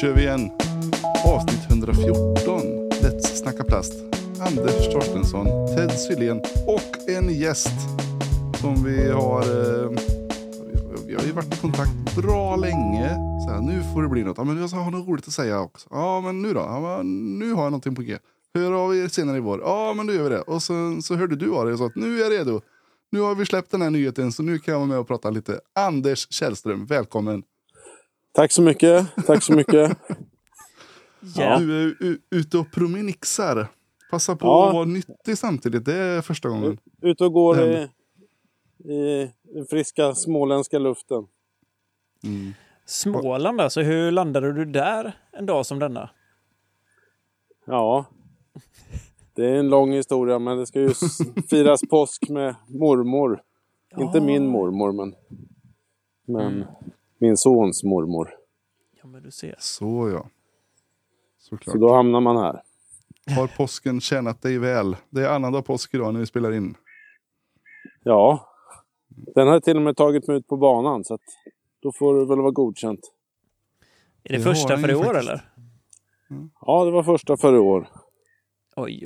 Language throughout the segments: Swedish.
kör vi igen. Avsnitt 114. Let's snacka plast. Anders Torstensson, Ted Sylén och en gäst som vi har ju varit i kontakt bra länge. Så här, nu får det bli något. Ja, men jag har något roligt att säga också. Ja, men nu då? Ja, men nu har jag någonting på G. Hör av er senare i vår. Ja, men då gör vi det. Och så hörde du av dig och sa att nu är jag redo. Nu har vi släppt den här nyheten så nu kan jag vara med och prata lite. Anders Källström, välkommen. Tack så mycket. Tack så mycket. Ja. Du är ute och promenixar. Passa på att vara nyttig samtidigt. Det är första gången. Ute och går i den friska småländska luften. Mm. Småland alltså, hur landade du där en dag som denna? Ja, det är en lång historia, men det ska ju firas påsk med mormor. Ja. Inte min mormor, men min sons mormor. Ja, men du ser. Så ja. Såklart. Så då hamnar man här. Har påsken tjänat dig väl? Det är annandag påsk idag när vi spelar in. Ja, den har till och med tagit mig ut på banan, så att då får det väl vara godkänt. Är det första för i år eller? Ja, det var första för i år. Oj.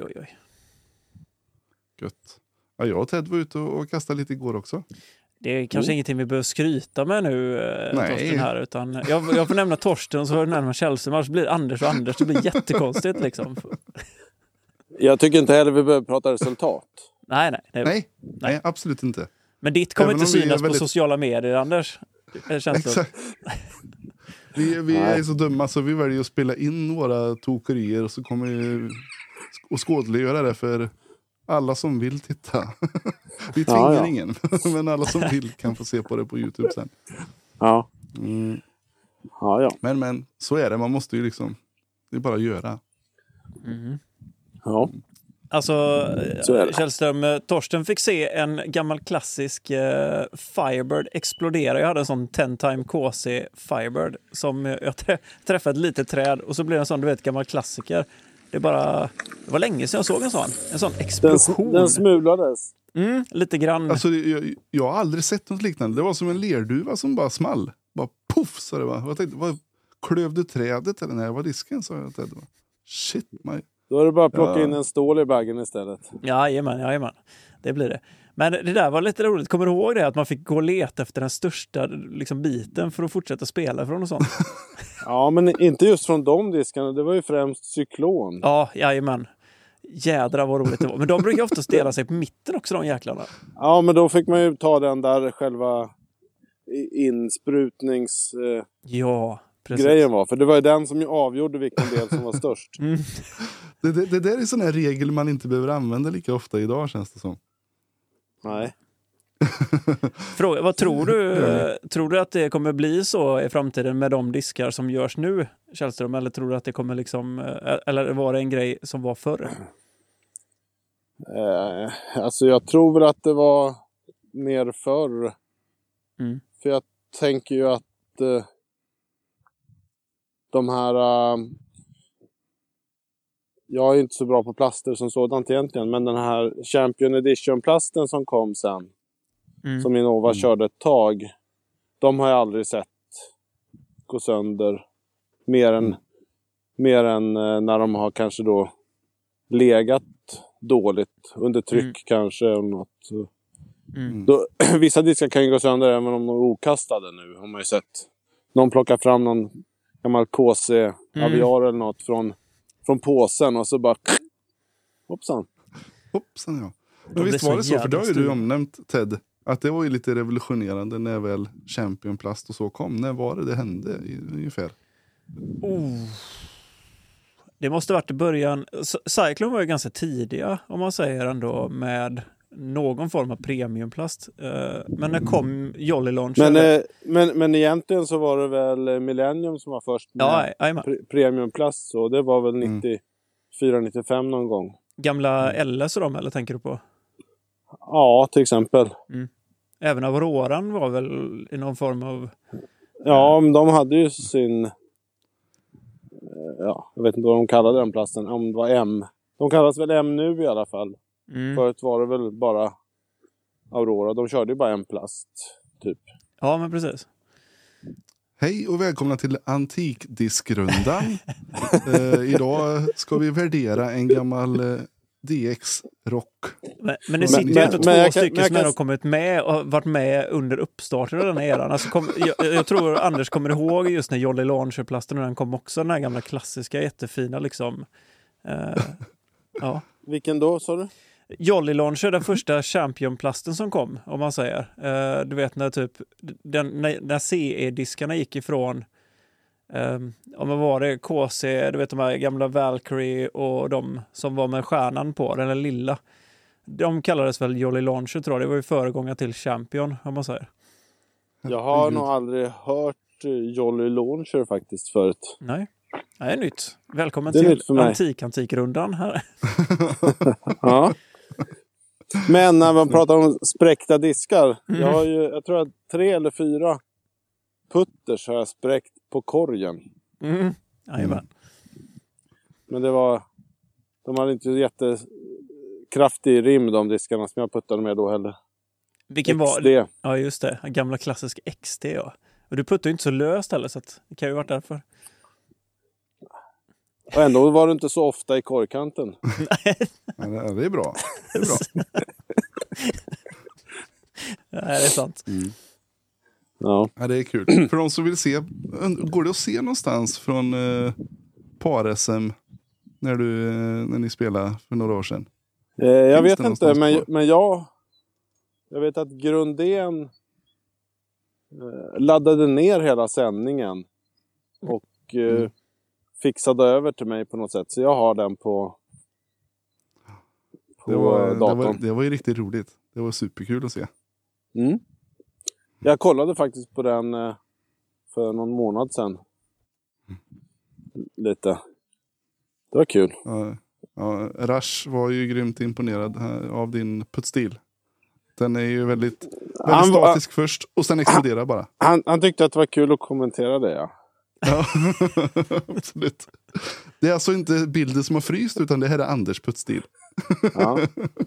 Gött. Ja, jag och Ted var ute och kastade lite igår också. Det är kanske ingenting vi behöver skryta med nu, Torsten här, utan jag får nämna Torsten och så har du nämna Källström, annars blir Anders och Anders, det blir jättekonstigt liksom. Jag tycker inte heller vi behöver prata resultat. Nej, absolut inte. Men ditt kommer inte synas på sociala medier, Anders. Exakt. Vi är så dumma så vi väljer att spela in våra tokerier och så kommer vi att skådliggöra det för alla som vill titta. Vi tvingar ingen, men alla som vill kan få se på det på YouTube sen. Ja. Ja. Men så är det, man måste ju liksom, det är bara att göra. Mm. Ja. Alltså, Källström, Torsten fick se en gammal klassisk Firebird explodera. Jag hade en sån 10-time KC Firebird som jag träffade ett litet träd och så blev det en sån, du vet, gammal klassiker. Det var länge sedan jag såg en sån explosion. Den smulades. Lite grann. Alltså, jag har aldrig sett något liknande. Det var som en lerduva som bara small. Bara puff, så det var. Jag tänkte, klöv du trädet eller nej? Var disken? Så jag tänkte, shit, Då är det bara att plocka in en stål i baggen istället. Jajamän. Det blir det. Men det där var lite roligt. Kommer du ihåg det? Att man fick gå och leta efter den största liksom, biten för att fortsätta spela från och sånt? Ja, men inte just från de diskarna. Det var ju främst cyklon. Ja, jajamän. Jädra vad roligt det var. Men de brukar ofta dela sig på mitten också, de jäklarna. Ja, men då fick man ju ta den där själva insprutnings... grejen var. För det var ju den som ju avgjorde vilken del som var störst. Det där är sån här regel man inte behöver använda lika ofta idag, känns det som. Nej. Fråga, vad tror du? Tror du att det kommer bli så i framtiden med de diskar som görs nu, Källström? Eller tror du att det kommer liksom... Eller var det en grej som var förr? Alltså jag tror väl att det var mer förr. För jag tänker ju att de här... jag är inte så bra på plaster som sådant egentligen. Men den här Champion Edition-plasten som kom sen. Som Innova körde ett tag. De har jag aldrig sett gå sönder. Mer än när de har kanske då legat dåligt. Under tryck kanske. Eller något. Då, vissa diskar kan ju gå sönder även om de är okastade nu. Har man ju sett. Någon plockar fram någon gammal KC Aviar eller något från påsen och så bara hoppsan Ja. Men visst var det så, för då har ju du omnämnt, Ted, att det var ju lite revolutionerande när väl Championplast och så kom. När var det hände ungefär? Det måste varit i början. Cyclone var ju ganska tidiga, om man säger ändå, med någon form av premiumplast. Men när kom Jolly Launch? Men egentligen så var det väl Millennium som var först med premiumplast. Så det var väl 94-95 någon gång. Gamla LS och dem, eller tänker du på? Ja, till exempel. Även Auroran var väl i någon form av... Ja, men de hade ju sin... jag vet inte vad de kallade den plasten. Om det var M. De kallas väl M nu i alla fall. Förut var det väl bara Aurora. De körde ju bara en plast, typ. Ja, men precis. Hej och välkomna till Antikdiskrundan. Idag ska vi värdera en gammal DX-rock. Men det sitter ju inte två stycken som har kommit med och varit med under uppstarten av den här eran. Alltså jag tror Anders kommer ihåg just när Jolly Launcher-plasten, och den kom också, den här gamla klassiska, jättefina liksom. Ja. Vilken då, sa du? Jolly Launcher, den första Champion-plasten som kom, om man säger. Du vet när typ när CE-diskarna gick ifrån om vad var det, KC, du vet de här gamla Valkyrie och de som var med stjärnan på, den lilla. De kallades väl Jolly Launcher, tror jag. Det var ju föregångare till Champion, om man säger. Jag har nog aldrig hört Jolly Launcher faktiskt förut. Nej, det är nytt. Välkommen till Antikrundan här. Ja. Men när man pratar om spräckta diskar. Jag tror att 3 eller 4 putters har jag spräckt på korgen. Men de hade inte jättekraftig rim, de diskarna som jag puttade med då heller. Vilken XD. var? Ja, just det. Gamla klassisk XD, ja. Och du puttade ju inte så löst heller, så att det kan ju varit därför. Och ändå var det inte så ofta i korgkanten. Ja, det är bra. Det är bra. Ja, det är sant. Ja, det är kul. För de som vill se, går det att se någonstans från par-SM när ni spelade för några år sedan? Jag vet inte, men jag vet att Grundén laddade ner hela sändningen och fixade över till mig på något sätt. Så jag har den på datorn. Det var ju riktigt roligt. Det var superkul att se. Jag kollade faktiskt på den för någon månad sedan. Lite. Det var kul. Ja, Rush var ju grymt imponerad av din puttstil. Den är ju väldigt statisk först och sen exploderar bara. Han tyckte att det var kul att kommentera det, ja. Ja, absolut. Det är alltså inte bilden som har fryst, utan det här är Anders puttstil. Ja.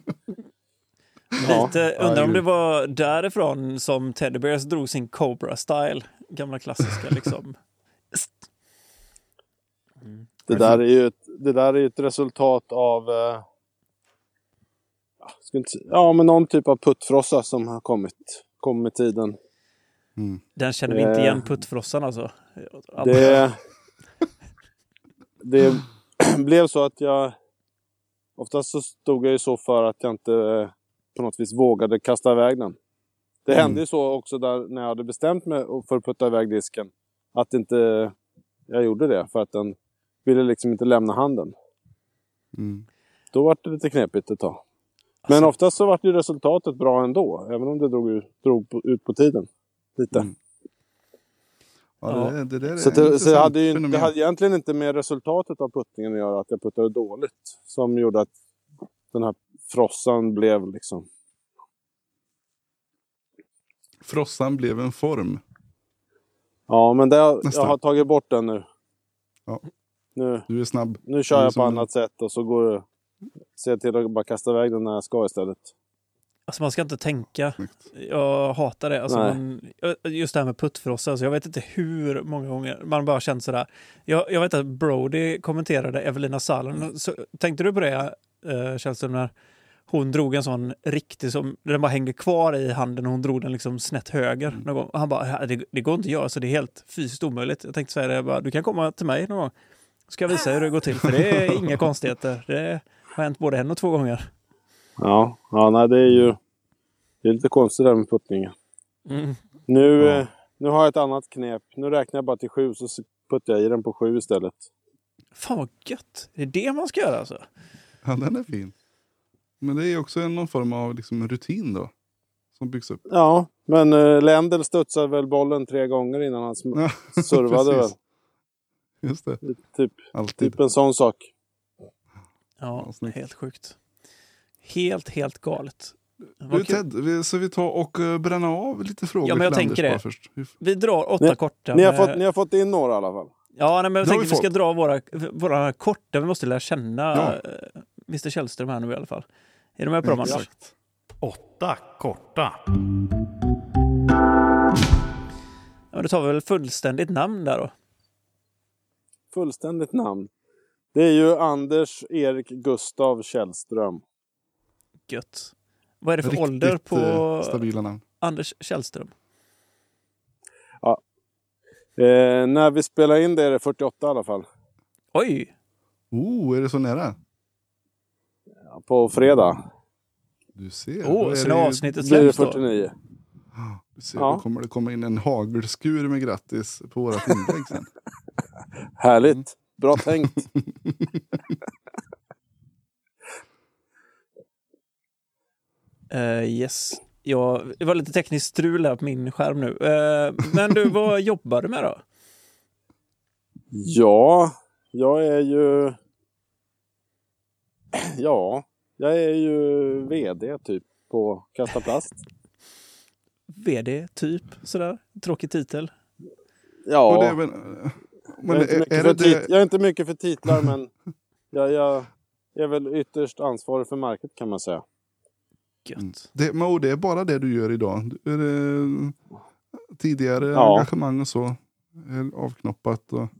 Lite, undrar om det var därifrån som Teddy Bears drog sin Cobra-style. Gamla klassiska liksom. Det där är ju ett resultat av men någon typ av puttfrossa som har kommit med tiden. Den känner vi inte igen, puttfrossan alltså. Det blev så att jag oftast så stod jag ju så för att jag inte på något vis vågade kasta iväg den. Det hände ju så också där när jag hade bestämt mig för att putta iväg disken, att inte jag gjorde det för att den ville liksom inte lämna handen. Då var det lite knepigt ett tag. Men oftast så var det resultatet bra ändå, även om det drog ut på tiden lite. Ja, så det hade egentligen inte med resultatet av puttningen att göra, att jag puttade dåligt, som gjorde att den här frossan blev liksom... Frossan blev en form. Ja, men jag har tagit bort den nu. Ja. Nu, du är snabb. Nu kör jag på annat sätt och så går det... Se till att bara kasta iväg den när jag ska istället. Alltså man ska inte tänka. Jag hatar det. Alltså just det här med puttfrossa. Alltså jag vet inte hur många gånger man bara känt sådär. Jag vet att Brody kommenterade Evelina Salen. Så, tänkte du på det, Källström, när hon drog en sån riktig som den bara hängde kvar i handen och hon drog den liksom snett höger någon gång. Och han bara, det går inte att göra, så det är helt fysiskt omöjligt. Jag tänkte säga det, bara, du kan komma till mig någon gång. Ska jag visa hur det går till, för det är inga konstigheter. Det har hänt både 1 och 2 gånger. Ja, nej, det är lite konstigt där med puttningen. Nu har jag ett annat knep. Nu räknar jag bara till 7, så puttar jag i den på 7 istället. Fan vad gött. Det är det man ska göra alltså. Ja, den är fin. Men det är också någon form av liksom rutin då, som byggs upp. Ja, men Lendl studsade väl bollen 3 gånger innan han servade väl. Just det. Typ en sån sak. Ja, helt sjukt. Helt galet. Du Ted, så vi tar och bränna av lite frågor. Ja, men jag till tänker Anders det. Först. Vi drar 8 korta. Ni har fått in några i alla fall. Ja, men jag tänker vi ska dra våra korta. Vi måste lära känna Mr. Källström här nu i alla fall. Är du med på dem? Ja. 8 korta. Ja, du tar väl fullständigt namn där då? Fullständigt namn. Det är ju Anders Erik Gustav Källström. Gött. Vad är det för Riktigt ålder på stabila namn. Anders Källström? Ja. När vi spelar in det är det 48 i alla fall. Oj! Är det så nära? Ja, på fredag. Du ser. Så när avsnittet blir det släpps 49. Du ser, då kommer det komma in en hagelskur med grattis på vårat inlägg sen. Härligt. Bra tänkt. Yes. Det var lite tekniskt strul här på min skärm nu. Men du, vad jobbar du med då? Ja, jag är ju... Ja, jag är ju vd typ på Kasta Plast. VD typ, sådär. Tråkig titel. Ja, Och det är väl, men jag är inte mycket för titlar, men jag är väl ytterst ansvarig för märket kan man säga. Gött. det är bara det du gör idag. Är det tidigare engagemang och så är avknoppat? Och...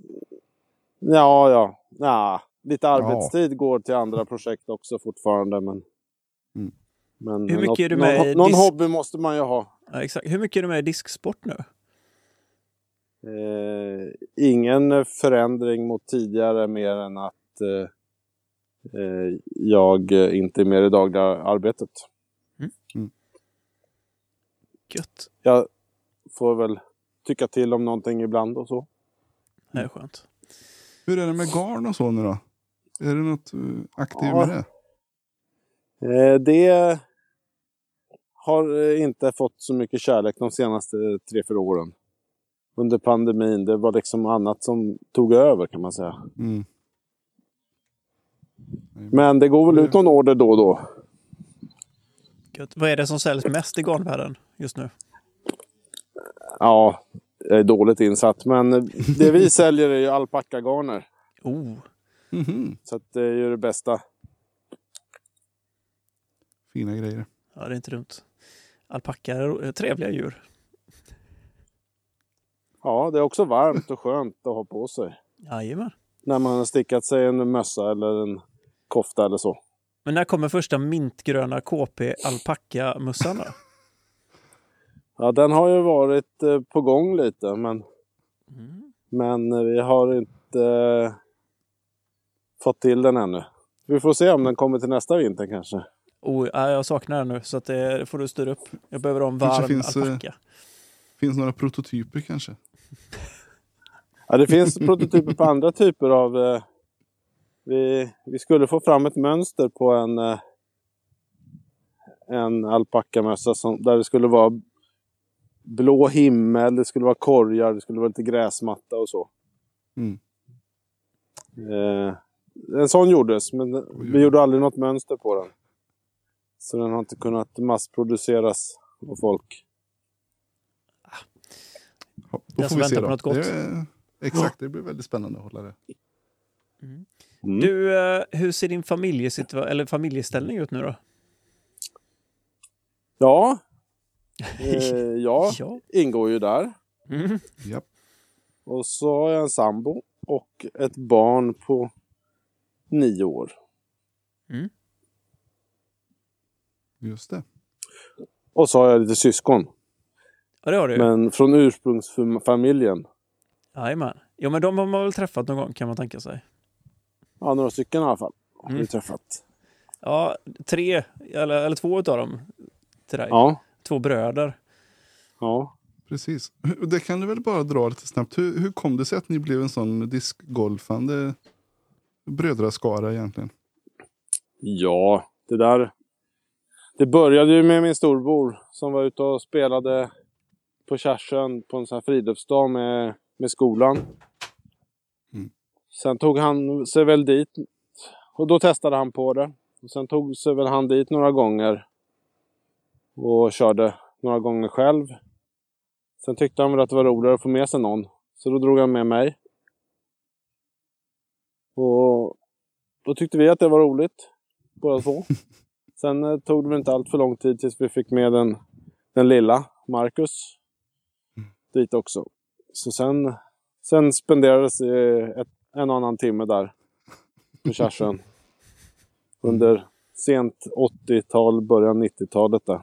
Ja. Lite arbetstid går till andra projekt också fortfarande, men hur mycket är du med någon hobby måste man ju ha. Ja, exakt. Hur mycket är du med i disksport nu? Ingen förändring mot tidigare, mer än att jag inte är med i dagliga arbetet. Gött. Jag får väl tycka till om någonting ibland och så. Det är skönt. Hur är det med garn och så nu då? Är det något aktivt med det? Det har inte fått så mycket kärlek de senaste 3-4 åren. Under pandemin, det var liksom annat som tog över kan man säga. Men det går väl ut någon order då och då. Gött. Vad är det som säljs mest i garnvärlden just nu? Ja, jag är dåligt insatt. Men det vi säljer är ju alpackagarner. Så att det är ju det bästa. Fina grejer. Ja, det är inte dumt. Alpacka är trevliga djur. Ja, det är också varmt och skönt att ha på sig. Jajamän. När man har stickat sig en mössa eller en kofta eller så. Men när kommer första mintgröna KP alpacka-mössan då? Ja, den har ju varit på gång lite, men vi har inte fått till den ännu. Vi får se om den kommer till nästa vinter kanske. Jag saknar den nu, så att det får du styra upp. Jag behöver ha en varm alpacka. Finns några prototyper kanske? Ja, det finns prototyper på andra typer av... Vi skulle få fram ett mönster på en alpackamössa där det skulle vara blå himmel, det skulle vara korgar, det skulle vara lite gräsmatta och så. En sån gjordes, men vi gjorde aldrig något mönster på den. Så den har inte kunnat massproduceras av folk. Då får vi se då. Exakt, det blir väldigt spännande att hålla det. Du, hur ser din familjeställning ut nu då? Ja, jag ingår ju där. Japp. Och så har jag en sambo och ett barn på 9 år. Just det. Och så har jag lite syskon. Ja, det har du. Men från ursprungsfamiljen. Jajamän. Ja, men de har man väl träffat någon gång, kan man tänka sig. Ja, några stycken i alla fall har vi träffat. Ja, 3 eller 2 av dem till dig. Ja. 2 bröder. Ja. Precis. Det kan du väl bara dra lite snabbt. Hur kom det sig att ni blev en sån diskgolfande brödraskara egentligen? Ja, det började ju med min storbror som var ute och spelade på Kärsön på en sån här friluftsdag med skolan. Sen tog han sig väl dit och då testade han på det. Och sen tog sig väl han dit några gånger och körde några gånger själv. Sen tyckte han väl att det var roligare att få med sig någon. Så då drog han med mig. Och då tyckte vi att det var roligt, båda två. Sen tog det väl inte allt för lång tid tills vi fick med den lilla, Marcus, dit också. Så sen spenderades en och annan timme där på Kärsön. Under sent 80-tal, början 90-talet där.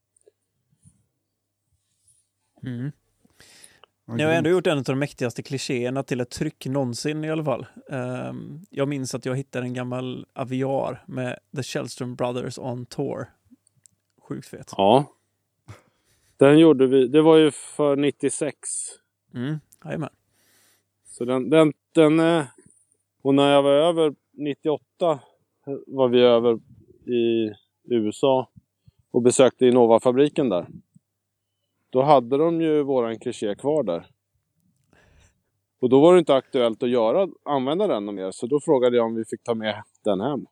Mm. Ni har ändå gjort en av de mäktigaste klichéerna till ett tryck någonsin i alla fall. Jag minns att jag hittade en gammal aviar med The Källström Brothers on Tour. Sjukt fet. Ja. Den gjorde vi, det var ju för 96. Jajamän. Så den och när jag var över 98 var vi över i USA och besökte Innova-fabriken där. Då hade de ju våran kliché kvar där. Och då var det inte aktuellt att använda den mer. Så då frågade jag om vi fick ta med den hem.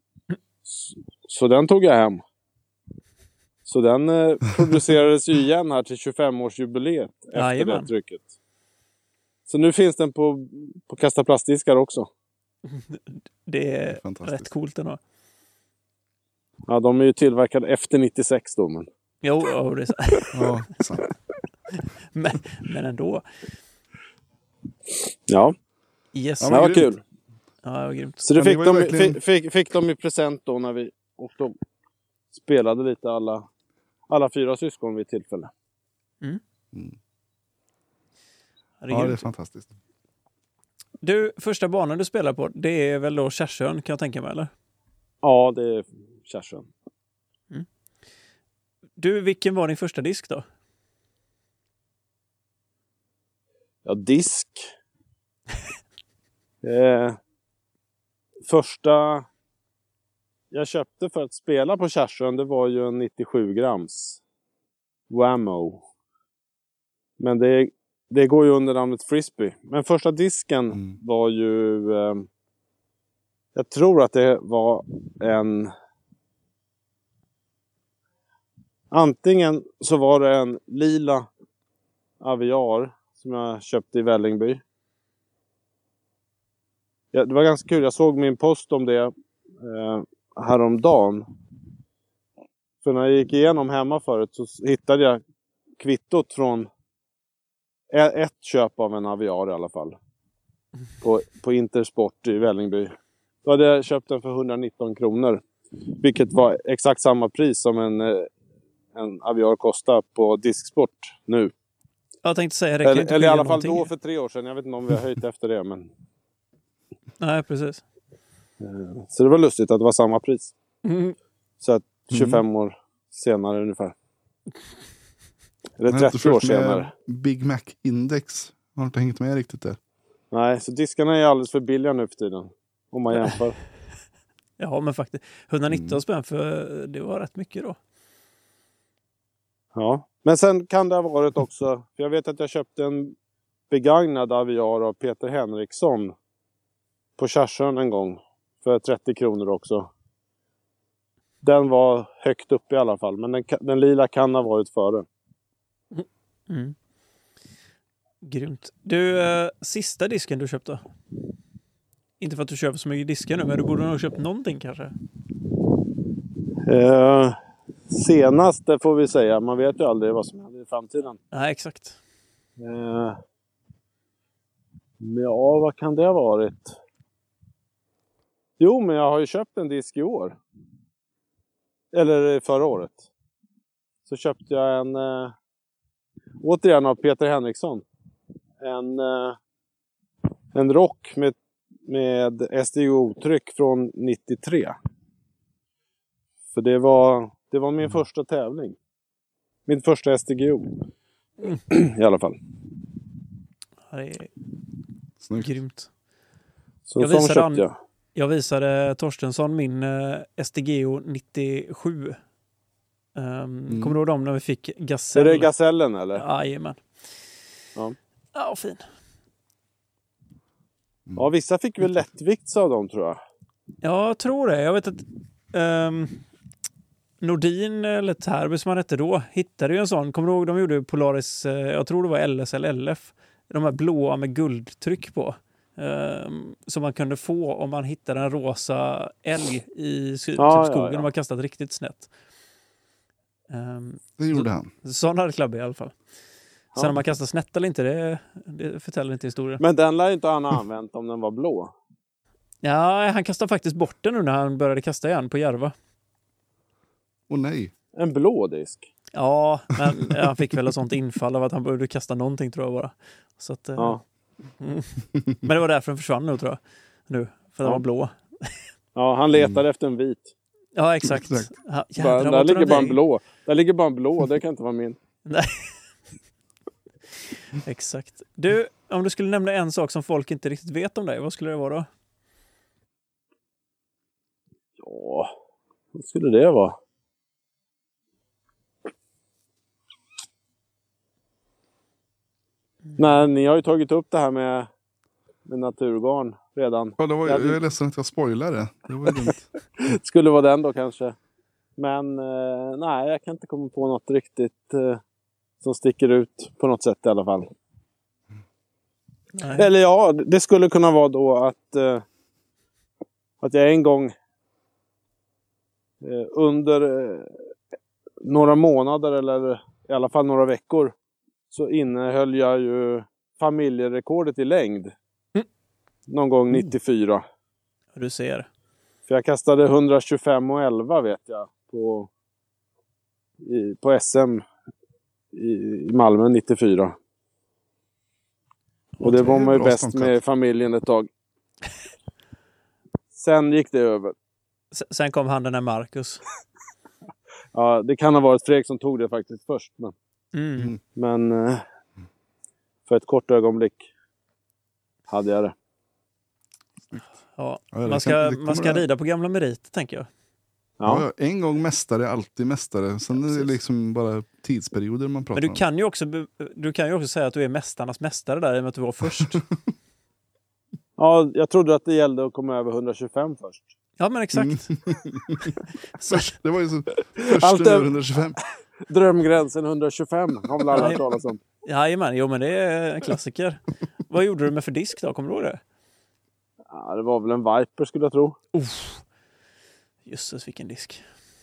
Så den tog jag hem. Så den producerades ju igen här till 25-årsjubileet efter det trycket. Så nu finns den på Kasta plastdiskar också. Det är rätt coolt ändå. Ja, de är ju tillverkade efter 96 då, men... Jo, det är så. Ja, sant. men ändå. Ja. Yes. Ja, det var kul. Ja, det var grymt. Så det fick de i present då när vi spelade lite alla 4 syskon vid tillfälle. Ja, det är fantastiskt. Du, första banan du spelar på, det är väl då Kärsön, kan jag tänka mig, eller? Ja, det är Kärsön. Du, vilken var din första disk då? Ja, disk. Första jag köpte för att spela på Kärsön, det var ju en 97 grams Whammo. Men det går ju under namnet Frisbee. Men första disken var ju... jag tror att det var en... Antingen så var det en lila aviar som jag köpte i Vällingby. Ja, det var ganska kul. Jag såg min post om det häromdagen. För när jag gick igenom hemma förut så hittade jag kvittot från ett köp av en aviar i alla fall. På Intersport i Vällingby. Då hade jag köpt den för 119 kronor. Vilket var exakt samma pris som en aviar kostar på Disksport nu. Jag tänkte säga det. Eller i alla fall då för 3 år sedan. Jag vet inte om vi har höjt efter det. Men... Nej, precis. Så det var lustigt att det var samma pris. Så att 25 år senare ungefär. Eller 30 år senare. Big Mac-index. Har inte hängt med riktigt där. Nej, så diskarna är alldeles för billiga nu för tiden. Om man jämför. Ja, men faktiskt. 119 spänn för det var rätt mycket då. Ja, men sen kan det ha varit också. För jag vet att jag köpte en begagnad aviar av Peter Henriksson på Kärsön en gång. För 30 kronor också. Den var högt upp i alla fall. Men den lila kan ha varit före. Grymt. Du, sista disken du köpte? Inte för att du köper så mycket diskar nu, men du borde nog ha köpt någonting kanske. Senast, det får vi säga. Man vet ju aldrig vad som händer i framtiden. Nej, exakt. Ja, vad kan det ha varit? Jo, men jag har ju köpt en disk i år. Eller förra året. Så köpte jag återigen av Peter Henriksson. En rock med SDO-tryck från 93. För det var min första tävling. Min första SDGO. I alla fall. Ja, det är Snyggt. grymt. Så köpte jag. Jag visade Torstensson min SDGO 97. Kommer du ihåg dem när vi fick Gasell? Är det Gasellen eller? Jajamän. Ja, fin. Ja, vissa fick väl lättvikt av dem, tror jag. Ja, jag tror det. Jag vet att Nordin eller Tärbys som han hette då hittade ju en sån. Kommer du ihåg, de gjorde Polaris, jag tror det var LS eller LF. De här blåa med guldtryck på. Som man kunde få om man hittade en rosa älg i skogen och var kastat riktigt snett. Det gjorde han. Sån hade Klabbe i alla fall. Sen om man kastar snett eller inte, det förtäller inte historien. Men den lär inte han ha använt om den var blå. Ja, han kastade faktiskt bort den nu när han började kasta igen på Järva. Åh nej. En blå disk? Ja, men han fick väl ett sånt infall av att han började kasta någonting tror jag bara. Så att, ja. Men det var därför den försvann nu tror jag. Nu, för den var blå. Ja, han letade efter en vit. Ja, exakt. Ja, jädrar, där ligger bara en blå. Där ligger bara en blå, det kan inte vara min. Nej. Exakt. Du, om du skulle nämna en sak som folk inte riktigt vet om dig, vad skulle det vara då? Ja, vad skulle det vara? Nej, ni har ju tagit upp det här med naturgarn redan. Ja, jag är ledsen att jag spoilar det. Det var ju dumt. Skulle vara den då kanske. Men nej, jag kan inte komma på något riktigt som sticker ut på något sätt i alla fall. Nej. Eller ja, det skulle kunna vara då att jag en gång under några månader eller i alla fall några veckor så innehöll jag ju familjerekordet i längd. Någon gång 94. Du ser. För jag kastade 125 och 11 vet jag på SM i Malmö 94. Och det var man ju bäst med familjen ett tag. Sen gick det över. Sen kom han den här Marcus. Ja, det kan ha varit Fredrik som tog det faktiskt först. Men för ett kort ögonblick hade jag det. Ja, man ska rida på gamla merit, tänker jag. Ja, en gång mästare, alltid mästare. Sen är det liksom bara tidsperioder man pratar om. Men du kan ju också säga att du är mästarnas mästare där i och med att du var först. Ja, jag trodde att det gällde att komma över 125 först. Ja, men exakt. Det var ju så först över 125. Drömgränsen 125 har väl alla hört talas om. Jajamän, men det är en klassiker. Vad gjorde du med för disk då? Kommer du ihåg det? Ja, det var väl en Viper skulle jag tro. Jösses, vilken disk.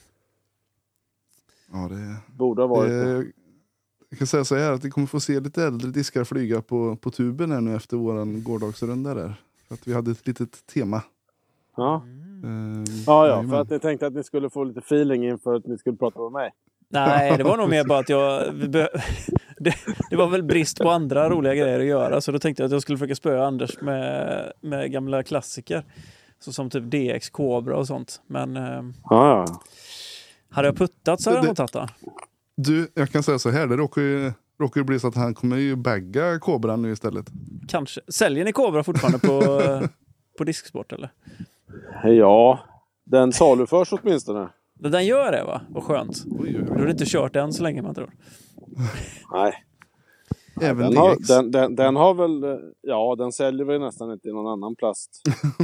Ja, det borde ha varit. Jag kan säga så här att vi kommer få se lite äldre diskar flyga på tuben här nu efter våran gårdagsrunda där. För att vi hade ett litet tema. Ja. Ja, för att ni tänkte att ni skulle få lite feeling inför att ni skulle prata med mig. Nej, det var nog mer bara att det var väl brist på andra roliga grejer att göra. Så då tänkte jag att jag skulle försöka spöa Anders med gamla klassiker. Så som typ DX, Cobra och sånt. Men hade jag puttat så hade jag nog tagit det. Du, jag kan säga så här. Det råkar ju bli så att han kommer ju bagga Cobra nu istället. Kanske. Säljer ni Cobra fortfarande på disksport eller? Ja, den saluförs åtminstone. Den gör det, va? Vad skönt. Du har inte kört den så länge man tror. Nej. Även den har väl... Ja, den säljer väl nästan inte i någon annan plast.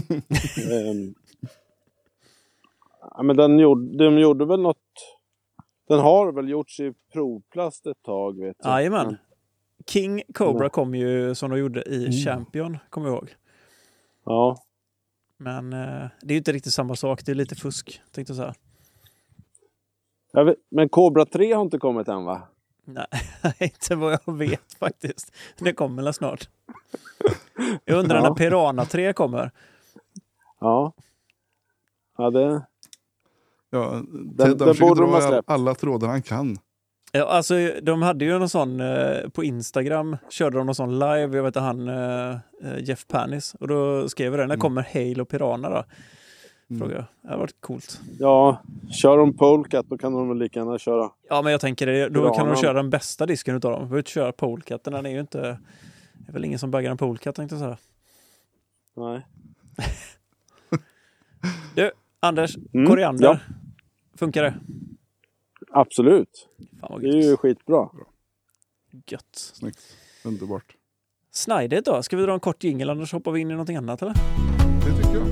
Men de gjorde väl något... Den har väl gjorts i provplast ett tag, vet jag. Jajamän. King Cobra kom ju som de gjorde i Champion, kommer jag ihåg. Ja. Men det är ju inte riktigt samma sak. Det är lite fusk, tänkte jag säga. Men Cobra 3 har inte kommit än, va? Nej, inte vad jag vet faktiskt. Det kommer väl snart. Jag undrar när Piranha 3 kommer. Ja. Ja, det... Ja, Ted försöker dra alla trådar han kan. Ja, alltså de hade ju någon sån på Instagram körde de någon sån live, jag vet att han Jeff Panis, och då skrev det när kommer Halo Piranha då? Frågar jag. Det har varit coolt. Ja, kör de Polecat då kan de väl lika gärna köra. Ja, men jag tänker det, då kan de köra den bästa disken utav dem. Vi behöver inte köra Polecat, den är ju inte, det är väl ingen som baggar en Polecat, tänkte jag säga. Nej. Du, Anders, koriander. Ja. Funkar det? Absolut. Fan vad det är ju skitbra. Gött. Snyggt. Underbart. Snidet då? Ska vi dra en kort jingle annars hoppar vi in i någonting annat eller? Det tycker jag.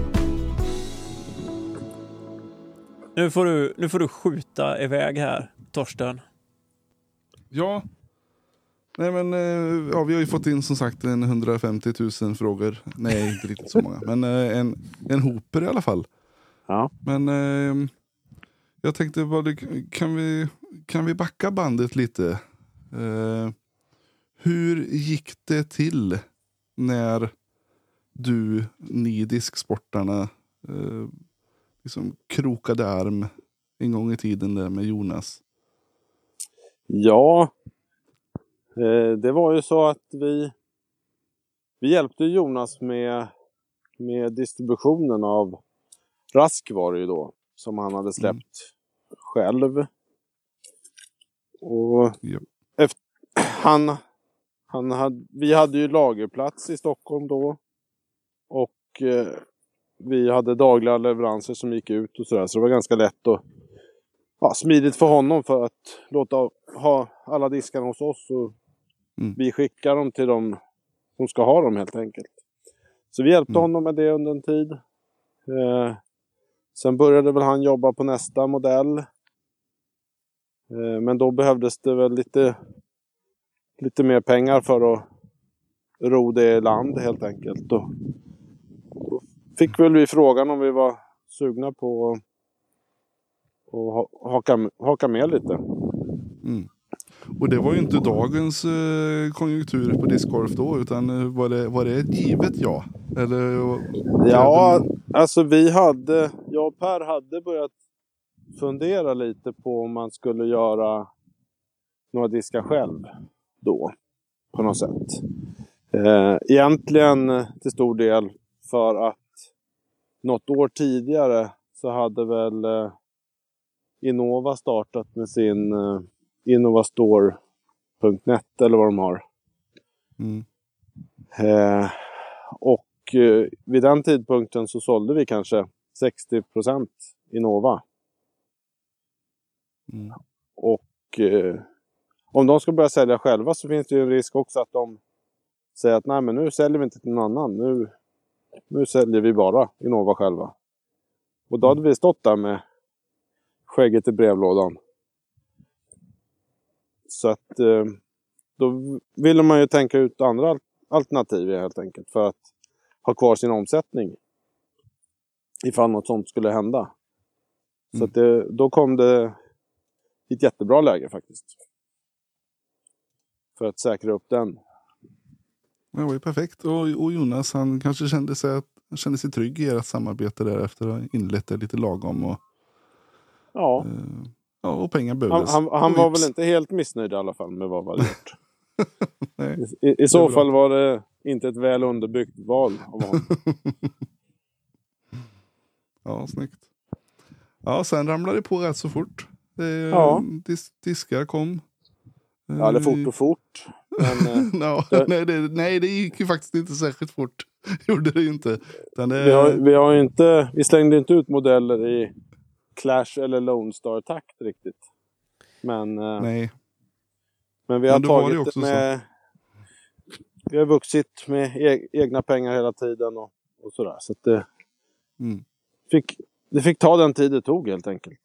Nu får du skjuta iväg här, Torsten. Ja. Nej men vi har ju fått in som sagt 150 000 frågor. Nej, inte riktigt så många. Men en hoper i alla fall. Ja. Men jag tänkte kan vi backa bandet lite? gick det till när ni disksportarna liksom krokade arm en gång i tiden där med Jonas? Ja, det var ju så att vi hjälpte Jonas med distributionen av Rask var det ju då, som han hade släppt själv. Och vi hade ju lagerplats i Stockholm då. Och vi hade dagliga leveranser som gick ut och sådär. Så det var ganska lätt och smidigt för honom för att låta ha alla diskarna hos oss. Och vi skickar dem till dem som ska ha dem helt enkelt. Så vi hjälpte honom med det under en tid. Sen började väl han jobba på nästa modell. Men då behövdes det väl lite mer pengar för att ro det i land helt enkelt. Då fick väl vi frågan om vi var sugna på att haka med lite. Mm. Och det var ju inte dagens konjunktur på discgolf då, utan var det ett givet ja? Eller, ja, alltså jag och Per hade börjat fundera lite på om man skulle göra några diskar själv då, på något sätt. Egentligen till stor del för att något år tidigare så hade väl Innova startat med sin Innovastore.net eller vad de har. Och vid den tidpunkten så sålde vi kanske 60% Innova. Och om de ska börja sälja själva så finns det ju en risk också att de säger att nej, men nu säljer vi inte till någon annan. Nu säljer vi bara Innova själva. Och då hade vi stått där med skägget i brevlådan. Så att då ville man ju tänka ut andra alternativ helt enkelt för att ha kvar sin omsättning ifall något sånt skulle hända. Så att då kom det i ett jättebra läge faktiskt. För att säkra upp den. Det var ju perfekt. Och Jonas, han kanske kände sig trygg i ert samarbete där efter att ha inlett det lite lagom. Och, och pengar behövdes. Han var väl inte helt missnöjd i alla fall med vad vi hade gjort. I så fall var det inte ett väl underbyggt val av honom. Ja, snyggt. Ja, sen ramlade det på rätt så fort. Diskar kom. Ja, det fort och fort. Men, nej, det gick ju faktiskt inte särskilt fort. Gjorde det ju inte. Vi slängde inte ut modeller i Clash eller Lone Star-takt riktigt. Men vi har tagit det med... Vi har vuxit med egna pengar hela tiden och sådär. Så att det fick ta den tid det tog helt enkelt.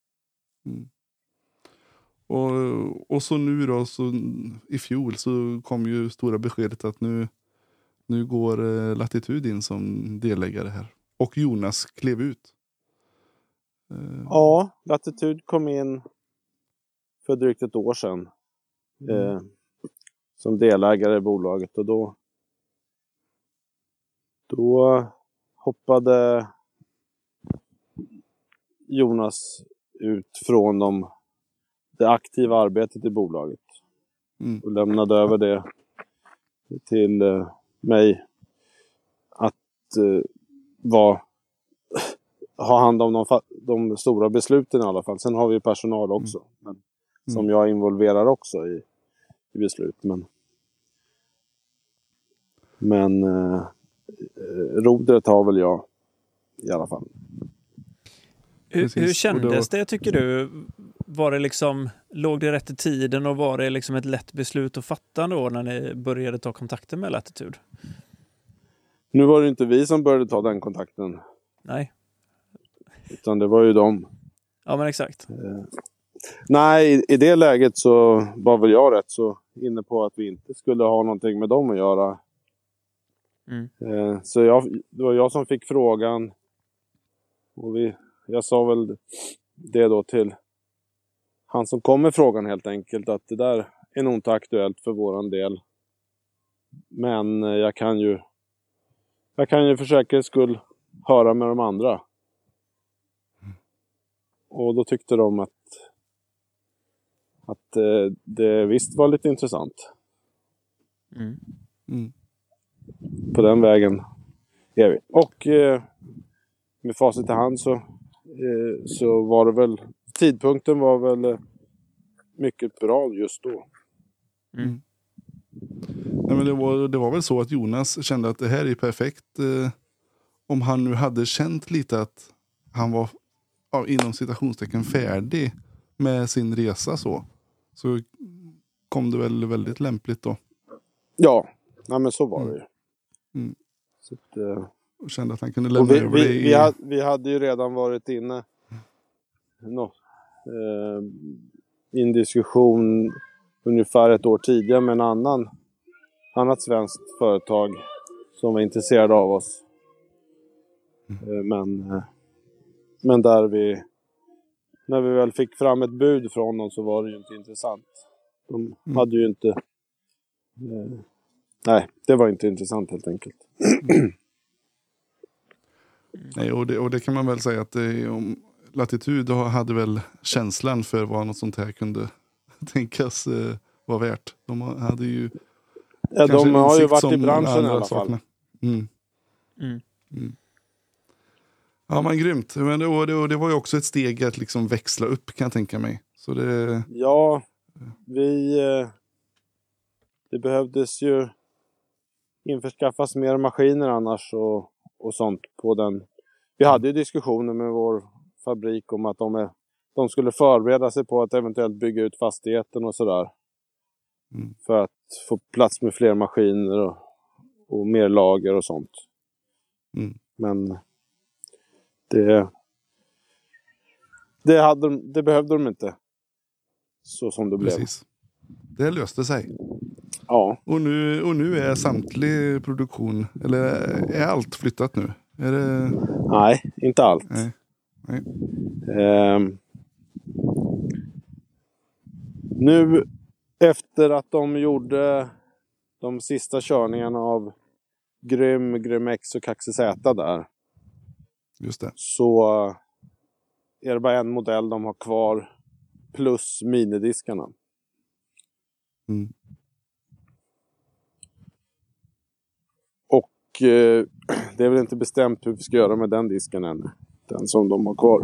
Och så nu då, så i fjol så kom ju stora beskedet att nu går Latitude in som delägare här. Och Jonas klev ut. Ja, Latitude kom in för drygt ett år sedan. Som delägare i bolaget. Och då hoppade Jonas ut från det aktiva arbetet i bolaget. Och lämnade över det till mig att ha hand om de stora besluten i alla fall. Sen har vi personal också. Som jag involverar också i beslut. Men rodret har väl jag i alla fall. Hur kändes det, tycker du? Var det liksom, låg det rätt i tiden och var det liksom ett lätt beslut att fatta då när ni började ta kontakten med Latitude? Nu var det inte vi som började ta den kontakten. Nej. Utan det var ju dem. Ja, men exakt. Nej, i det läget så var väl jag rätt så inne på att vi inte skulle ha någonting med dem att göra. Så det var jag som fick frågan. Och jag sa väl det då till han som kom med frågan helt enkelt. Att det där är nog inte aktuellt för våran del. Men jag kan ju för säkerhets skull höra med de andra. Och då tyckte de att det visst var lite intressant. På den vägen är vi. Och med facit i hand så var det väl, tidpunkten var väl mycket bra just då. Nej, men det var väl så att Jonas kände att det här är perfekt. Om han nu hade känt lite att han var inom citationstecken färdig med sin resa så kom det väl väldigt lämpligt då. Ja, men så var det ju. Så att, och kände att han kunde lämna över det vi hade ju redan varit inne i en diskussion ungefär ett år tidigare med en annat svenskt företag som var intresserade av oss. Men där när vi väl fick fram ett bud från dem så var det ju inte intressant. De hade ju inte nej, det var inte intressant helt enkelt. Nej, och det kan man väl säga att om Latitud hade väl känslan för vad något sånt här kunde tänkas vara värt. De hade ju de har ju varit i branschen i alla fall. Ja, men grymt. Men det var ju också ett steg att liksom växla upp, kan jag tänka mig. Så det... Ja, det behövdes ju införskaffas mer maskiner annars och sånt på den. Vi hade ju diskussioner med vår fabrik om att de skulle förbereda sig på att eventuellt bygga ut fastigheten och sådär. För att få plats med fler maskiner och mer lager och sånt. Men det behövde de inte. Så som det Precis. blev. Det löste sig. Ja. Och nu är samtlig produktion, eller är allt flyttat nu? Är det... Nej, inte allt. Nej. Nu efter att de gjorde de sista körningarna av Grym X och Kaxe Z där. Just det. Så är det bara en modell de har kvar plus minidiskarna. Och det är väl inte bestämt hur vi ska göra med den disken än. Den som de har kvar.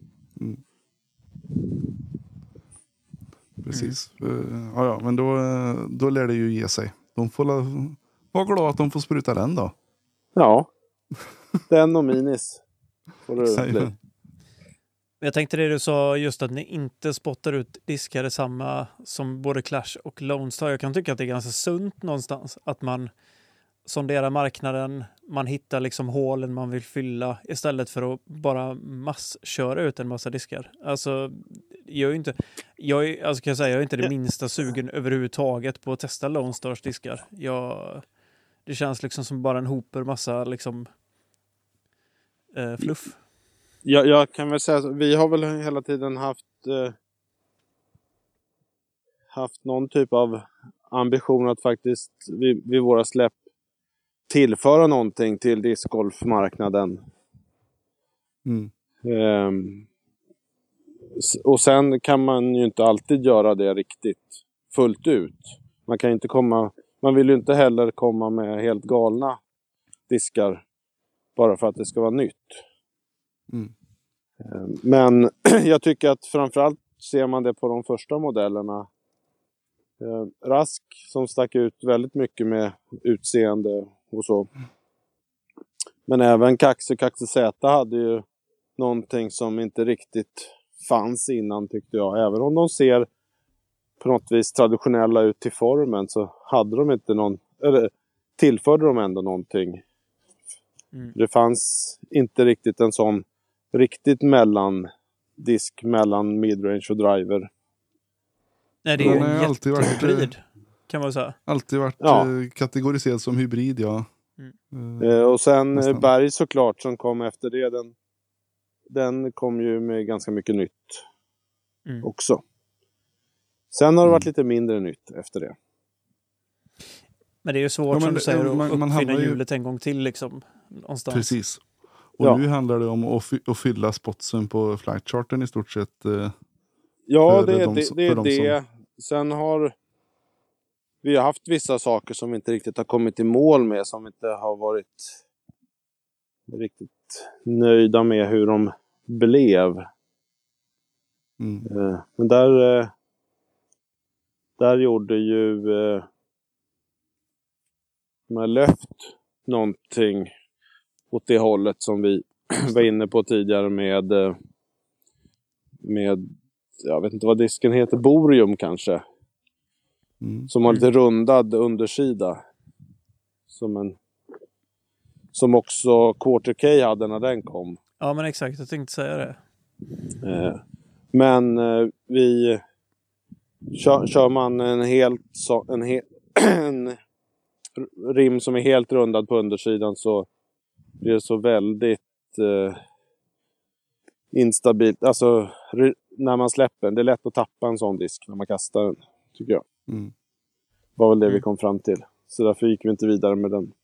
Precis. Ja, men då lär det ju ge sig. De får vara glada att de får spruta den då. Ja. Den och minis. Får det bli. Jag tänkte det du sa just att ni inte spottar ut diskar i samma som både Clash och Lone Star. Jag kan tycka att det är ganska sunt någonstans att man sonderar marknaden, man hittar liksom hålen man vill fylla istället för att bara massköra ut en massa diskar. Alltså jag är inte det minsta sugen överhuvudtaget på att testa Lone Stars diskar. Det känns liksom som bara en hoper massa liksom fluff. Jag kan väl säga att vi har väl hela tiden haft någon typ av ambition att faktiskt vid våra släpp tillföra någonting till discgolfmarknaden. Och sen kan man ju inte alltid göra det riktigt fullt ut. Man vill ju inte heller komma med helt galna diskar bara för att det ska vara nytt. Men jag tycker att framförallt ser man det på de första modellerna. Rask som stack ut väldigt mycket med utseende och så. Men även Kaxe Z hade ju någonting som inte riktigt fanns innan, tyckte jag. Även om de ser på något vis traditionella ut till formen så hade de inte tillförde de ändå någonting. Det fanns inte riktigt en sån riktigt mellandisk mellan midrange och driver. Nej, det är ju en jättehybrid kan man säga. Alltid varit kategoriserad som hybrid, ja. Och sen Berg såklart som kom efter det. Den kom ju med ganska mycket nytt också. Sen har det varit lite mindre nytt efter det. Men det är ju svårt som du säger att uppfinna hjulet en gång till liksom, någonstans. Precis. Och nu handlar det om att fylla spotsen på flightcharten i stort sett. Ja, det är det. Sen har vi har haft vissa saker som vi inte riktigt har kommit i mål med. Som vi inte har varit riktigt nöjda med hur de blev. Men där gjorde ju de har löft någonting åt det hållet som vi var inne på tidigare med jag vet inte vad disken heter, borium kanske. Som har lite rundad undersida. Som också Quarter K hade när den kom. Ja, men exakt, jag tänkte säga det. Men vi kör man en rim som är helt rundad på undersidan så blir det så väldigt instabilt. Alltså när man släpper den, det är lätt att tappa en sån disk när man kastar den, tycker jag. Var väl det vi kom fram till. Så därför gick vi inte vidare med den.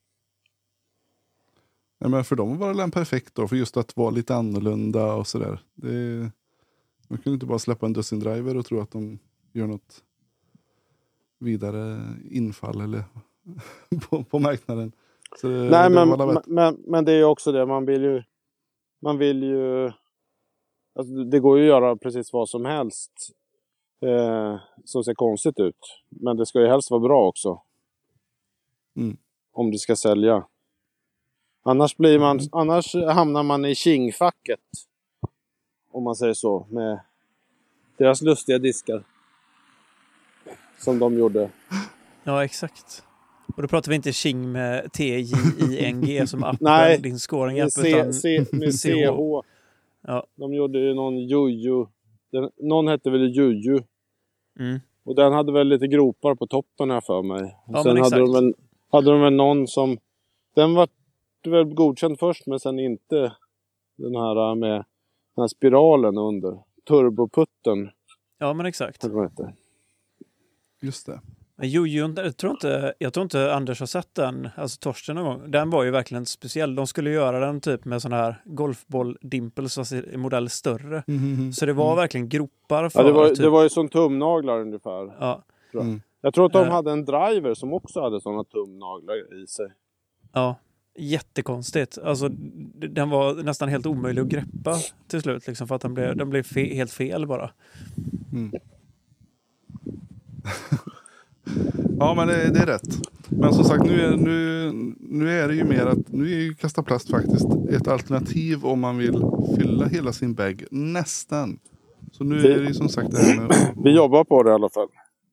Ja, men för dem var det en perfekt då, för just att vara lite annorlunda och sådär. Man kunde inte bara släppa en dussin driver och tro att de gör något vidare infall eller på marknaden. Så nej, men det är ju också det. Man vill ju alltså, det går ju att göra precis vad som helst som ser konstigt ut. Men det ska ju helst vara bra också. Om det ska sälja. Annars hamnar man i Qing-facket. Om man säger så. Med deras lustiga diskar. Som de gjorde. Ja, exakt. Och då pratar vi inte Qing med TJING som appen, nej, din scoring-app. Med CH. Ja. De gjorde ju någon Juju. Någon hette väl Juju. Och den hade väl lite gropar på toppen här för mig. Ja, sen hade de väl någon som... Den var väl godkänd först, men sen inte den här med den här spiralen under. Turboputten. Ja, men exakt. Just det. Jojo, jag tror inte Anders har sett den, alltså Torsten någon gång. Den var ju verkligen speciell. De skulle göra den typ med sån här golfboll-dimples, alltså i modell större. Så det var verkligen gropar för... Ja, det var ju som tumnaglar ungefär. Ja. Jag tror att de hade en driver som också hade såna tumnaglar i sig. Ja, jättekonstigt. Alltså, den var nästan helt omöjlig att greppa till slut, liksom, för att den blev helt fel bara. Ja, men det är rätt. Men som sagt, nu är det ju mer att nu är ju Kasta Plast faktiskt ett alternativ om man vill fylla hela sin bag. Nästan. Så nu är det ju som sagt det här med... Vi jobbar på det i alla fall.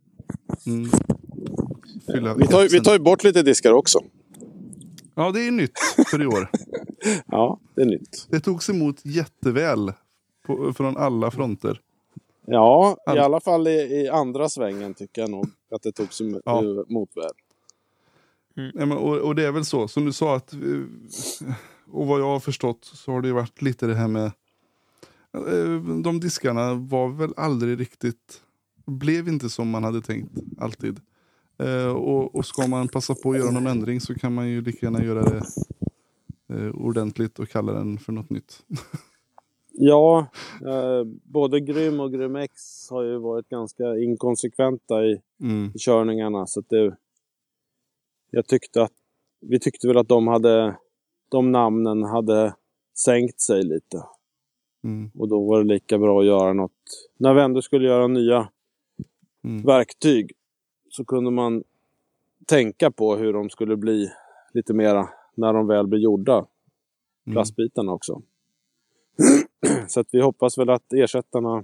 Vi tar ju bort lite diskar också. Ja, det är nytt för i år. Ja, det är nytt. Det togs emot jätteväl från alla fronter. Ja, i alla fall i andra svängen tycker jag nog att det togs emot väl. Ja, men, och det är väl så, som du sa, att och vad jag har förstått så har det ju varit lite det här med de diskarna var väl aldrig riktigt, blev inte som man hade tänkt alltid. Och ska man passa på att göra någon ändring så kan man ju lika gärna göra det ordentligt och kalla den för något nytt. Ja, både Grym och Grym X har ju varit ganska inkonsekventa i körningarna. Så att vi tyckte väl att de namnen hade sänkt sig lite. Och då var det lika bra att göra något. När vi ändå skulle göra nya verktyg så kunde man tänka på hur de skulle bli lite mera när de väl blir gjorda. Plastbitarna också. Så att vi hoppas väl att ersättaren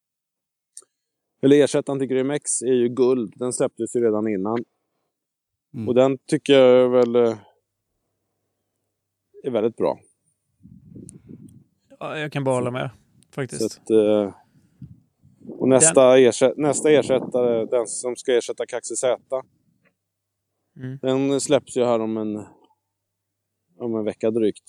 till Grym X är ju guld. Den släpptes ju redan innan. Och den tycker jag väl är väldigt bra. Ja, jag kan bara hålla med faktiskt. Så att, och nästa ersättare, den som ska ersätta Kaxi Z, den släpps ju här om en vecka drygt.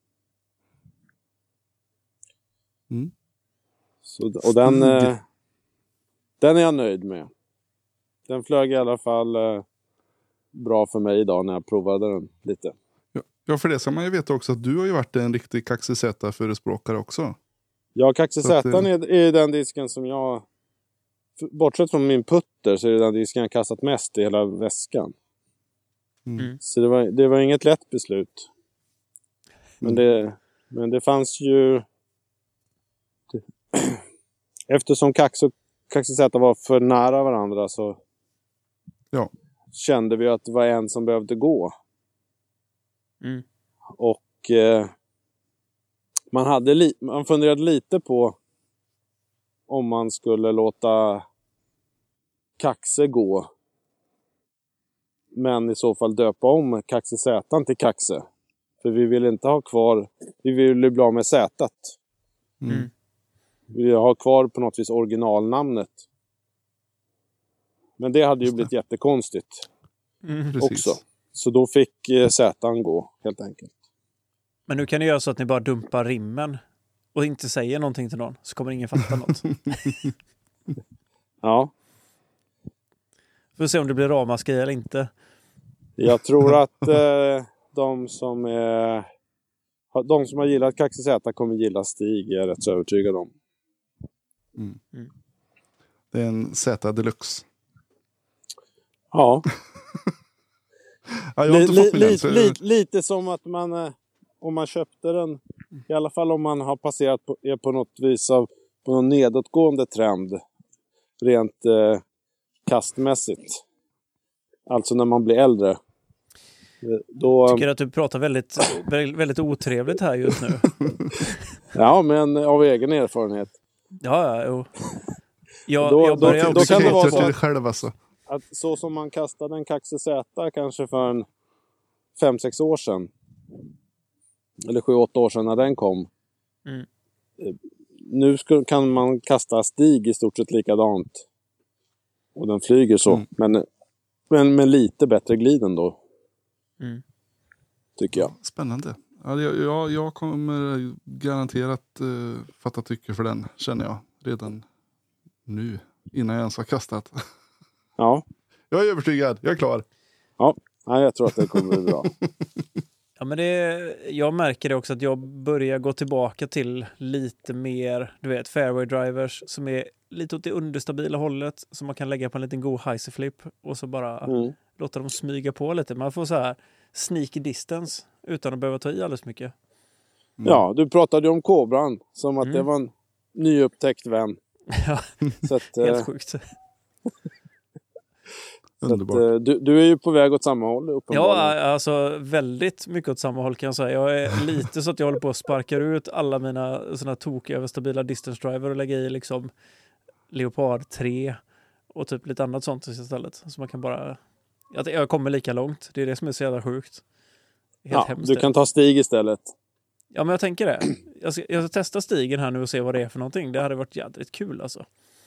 Så, och den är jag nöjd med. Den flög i alla fall bra för mig idag när jag provade den lite. Ja, för det ska man ju veta också att du har ju varit en riktig Kaxi-Z-förespråkare också. Ja, Kaxi-Z är den disken som jag, bortsett från min putter, så är det den disken jag kastat mest i hela väskan. Så det var inget lätt beslut. Men det fanns ju... Eftersom Kaxi och Kaxi-Z var för nära varandra så kände vi att det var en som behövde gå. Och man funderade lite på om man skulle låta Kaxi gå. Men i så fall döpa om Kaxi-Z till Kaxi. För vi vill inte ha kvar... Vi vill bli av med Z-at. Vi vill ha kvar på något vis originalnamnet. Men det hade ju blivit jättekonstigt. Också. Så då fick Z-an gå, helt enkelt. Men nu kan ni göra så att ni bara dumpar rimmen och inte säger någonting till någon. Så kommer ingen fatta något. Ja. Får se om det blir ramaskri eller inte. Jag tror att de som har gillat Kaxi-Z kommer gilla Stig. Jag är rätt så övertygad om. Det är en Z Deluxe. Ja. Ja, jag har inte fått min än, lite som att man, om man köpte den, i alla fall om man har passerat på något vis på någon nedåtgående trend, rent kastmässigt. Alltså när man blir äldre. Då, jag tycker att du pratar väldigt, väldigt otrevligt här just nu. Ja, men av egen erfarenhet. Ja, jo. Jag då kan det vara så att, själv alltså. att så som man kastade en Kaxi-Z kanske för en 5-6 år sedan, eller 7-8 år sedan när den kom. Nu kan man kasta Stig i stort sett likadant. Och den flyger så. Men med lite bättre glid ändå. Tycker jag. Spännande. Ja, jag kommer garanterat fatta tycke för den, känner jag. Redan nu. Innan jag ens har kastat. Ja. Jag är övertygad. Jag är klar. Ja, jag tror att det kommer bli bra. Ja, men jag märker det också att jag börjar gå tillbaka till lite mer, du vet, fairway drivers som är lite åt det understabila hållet som man kan lägga på en liten god flip och så bara låta dem smyga på lite. Man får så här sneaky distance utan att behöva ta i alldeles mycket. Ja, du pratade ju om Cobran som att det var en nyupptäckt vän. Ja, så att, helt sjukt. Underbart. Du är ju på väg åt samma håll uppenbarligen. Ja, alltså väldigt mycket åt samma håll kan jag säga. Jag är lite så att jag håller på att sparka ut alla mina såna toköverstabila distance driver och lägga i liksom Leopard 3 och typ lite annat sånt istället. Så man kan bara... Jag kommer lika långt. Det är det som är så jävla sjukt. Helt hemskt. Du kan ta Stig istället. Ja, men jag tänker det. Jag ska testa stigen här nu och se vad det är för någonting. Det hade varit jädrigt kul alltså.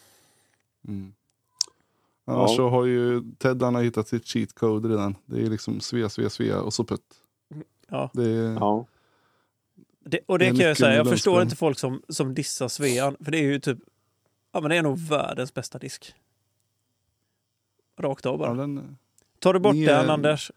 Annars så har ju Ted, han har hittat sitt cheat code redan. Det är liksom Svea och så putt. Ja. Det kan jag säga. Jag förstår inte folk som dissar Svean. För det är ju typ... Ja, men det är nog världens bästa disk. Rakt av bara. Ja, tar du bort den, Anders,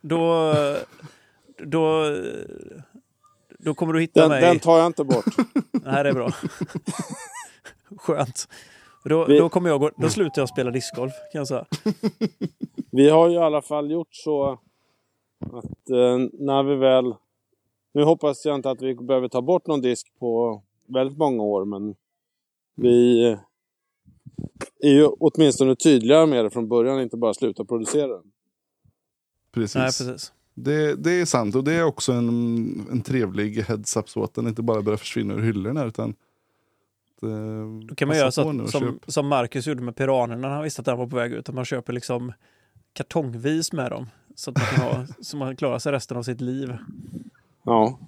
då kommer du hitta mig. Den tar jag inte bort. Nej, det är bra. Skönt. Då kommer då slutar jag spela discgolf, kan jag säga. Vi har ju i alla fall gjort så att när vi väl... Nu hoppas jag inte att vi behöver ta bort någon disk på väldigt många år, men vi är ju åtminstone tydligare med det från början, inte bara sluta producera den. Precis. Nej, precis. Det är sant, och det är också en trevlig heads-up så att den inte bara börjar försvinna ur hyllorna, utan då kan man göra så att, som Marcus gjorde med piranerna när han visste att den var på väg ut, att man köper liksom kartongvis med dem så att man kan så man klarar sig resten av sitt liv. Ja.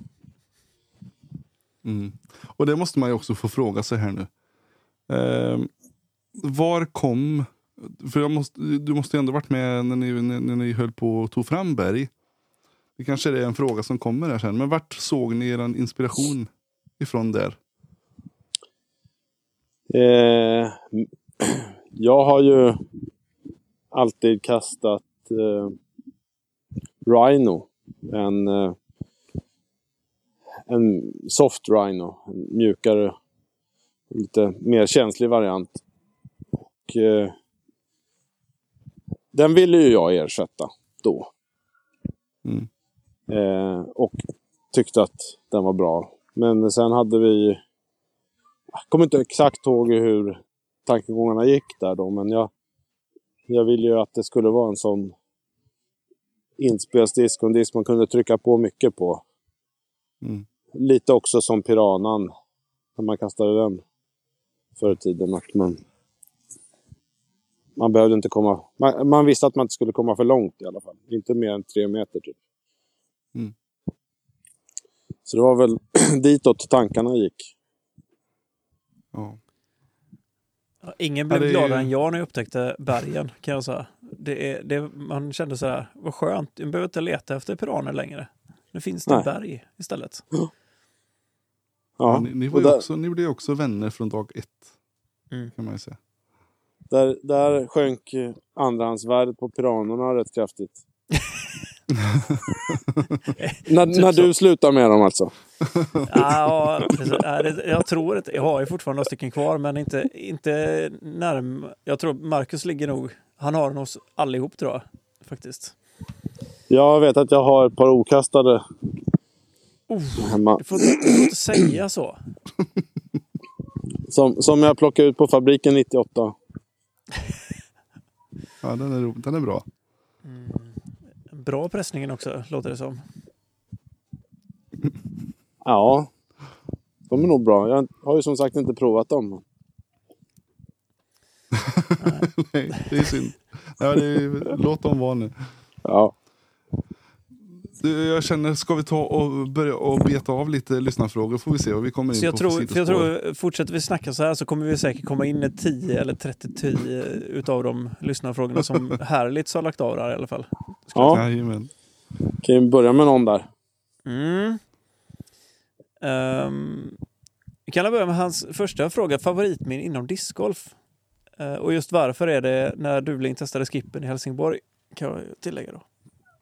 Och det måste man ju också få fråga sig här nu. Var kom... För du måste ju ändå varit med när ni höll på och tog fram berg. Det kanske är en fråga som kommer här sen. Men vart såg ni er inspiration ifrån där? Jag har ju alltid kastat Rhino. En soft Rhino. En mjukare, lite mer känslig variant. Och den ville ju jag ersätta då. Och tyckte att den var bra. Men sen hade vi... Jag kommer inte exakt ihåg hur tankegångarna gick där då. Men jag ville ju att det skulle vara en sån inspelsdisk och en disk man kunde trycka på mycket på. Lite också som Piranan när man kastade den förr i tiden. Att man behövde inte komma... Man visste att man inte skulle komma för långt i alla fall. Inte mer än 3 meter typ. Så det var väl ditåt tankarna gick. Ja. Ingen blev gladare än jag när jag upptäckte bergen, kan jag säga. Man kände så här, vad skönt, jag behöver inte leta efter piraner längre. Nu finns det berg istället. Ja, ni blev också vänner från dag 1. Kan man ju säga. Där sjönk andrahandsvärdet på piranerna rätt kraftigt. när du slutar med dem alltså. Ja, jag tror att jag har ju fortfarande några stycken kvar, men inte närmare. Jag tror Marcus ligger nog, han har nog allihop tror jag faktiskt. Jag vet att jag har ett par okastade hemma. Du får inte säga så. Som jag plockade ut på fabriken 98. Ja, den är bra. Bra pressningen också, låter det som. Ja, de är nog bra. Jag har ju som sagt inte provat dem. Nej, det är synd. Låt dem vara nu. Ja. Jag känner, ska vi ta och börja och beta av lite lyssnarfrågor, får vi se vad vi kommer in så på. Jag tror, fortsätter vi snacka så här så kommer vi säkert komma in i 10 eller 30 utav de lyssnarfrågorna som härligt har lagt av där i alla fall. Ja, kan vi börja med någon där? Vi kan börja med hans första fråga, favoritmin inom discgolf. Och just varför är det när Dueling testade skippen i Helsingborg, kan jag tillägga då.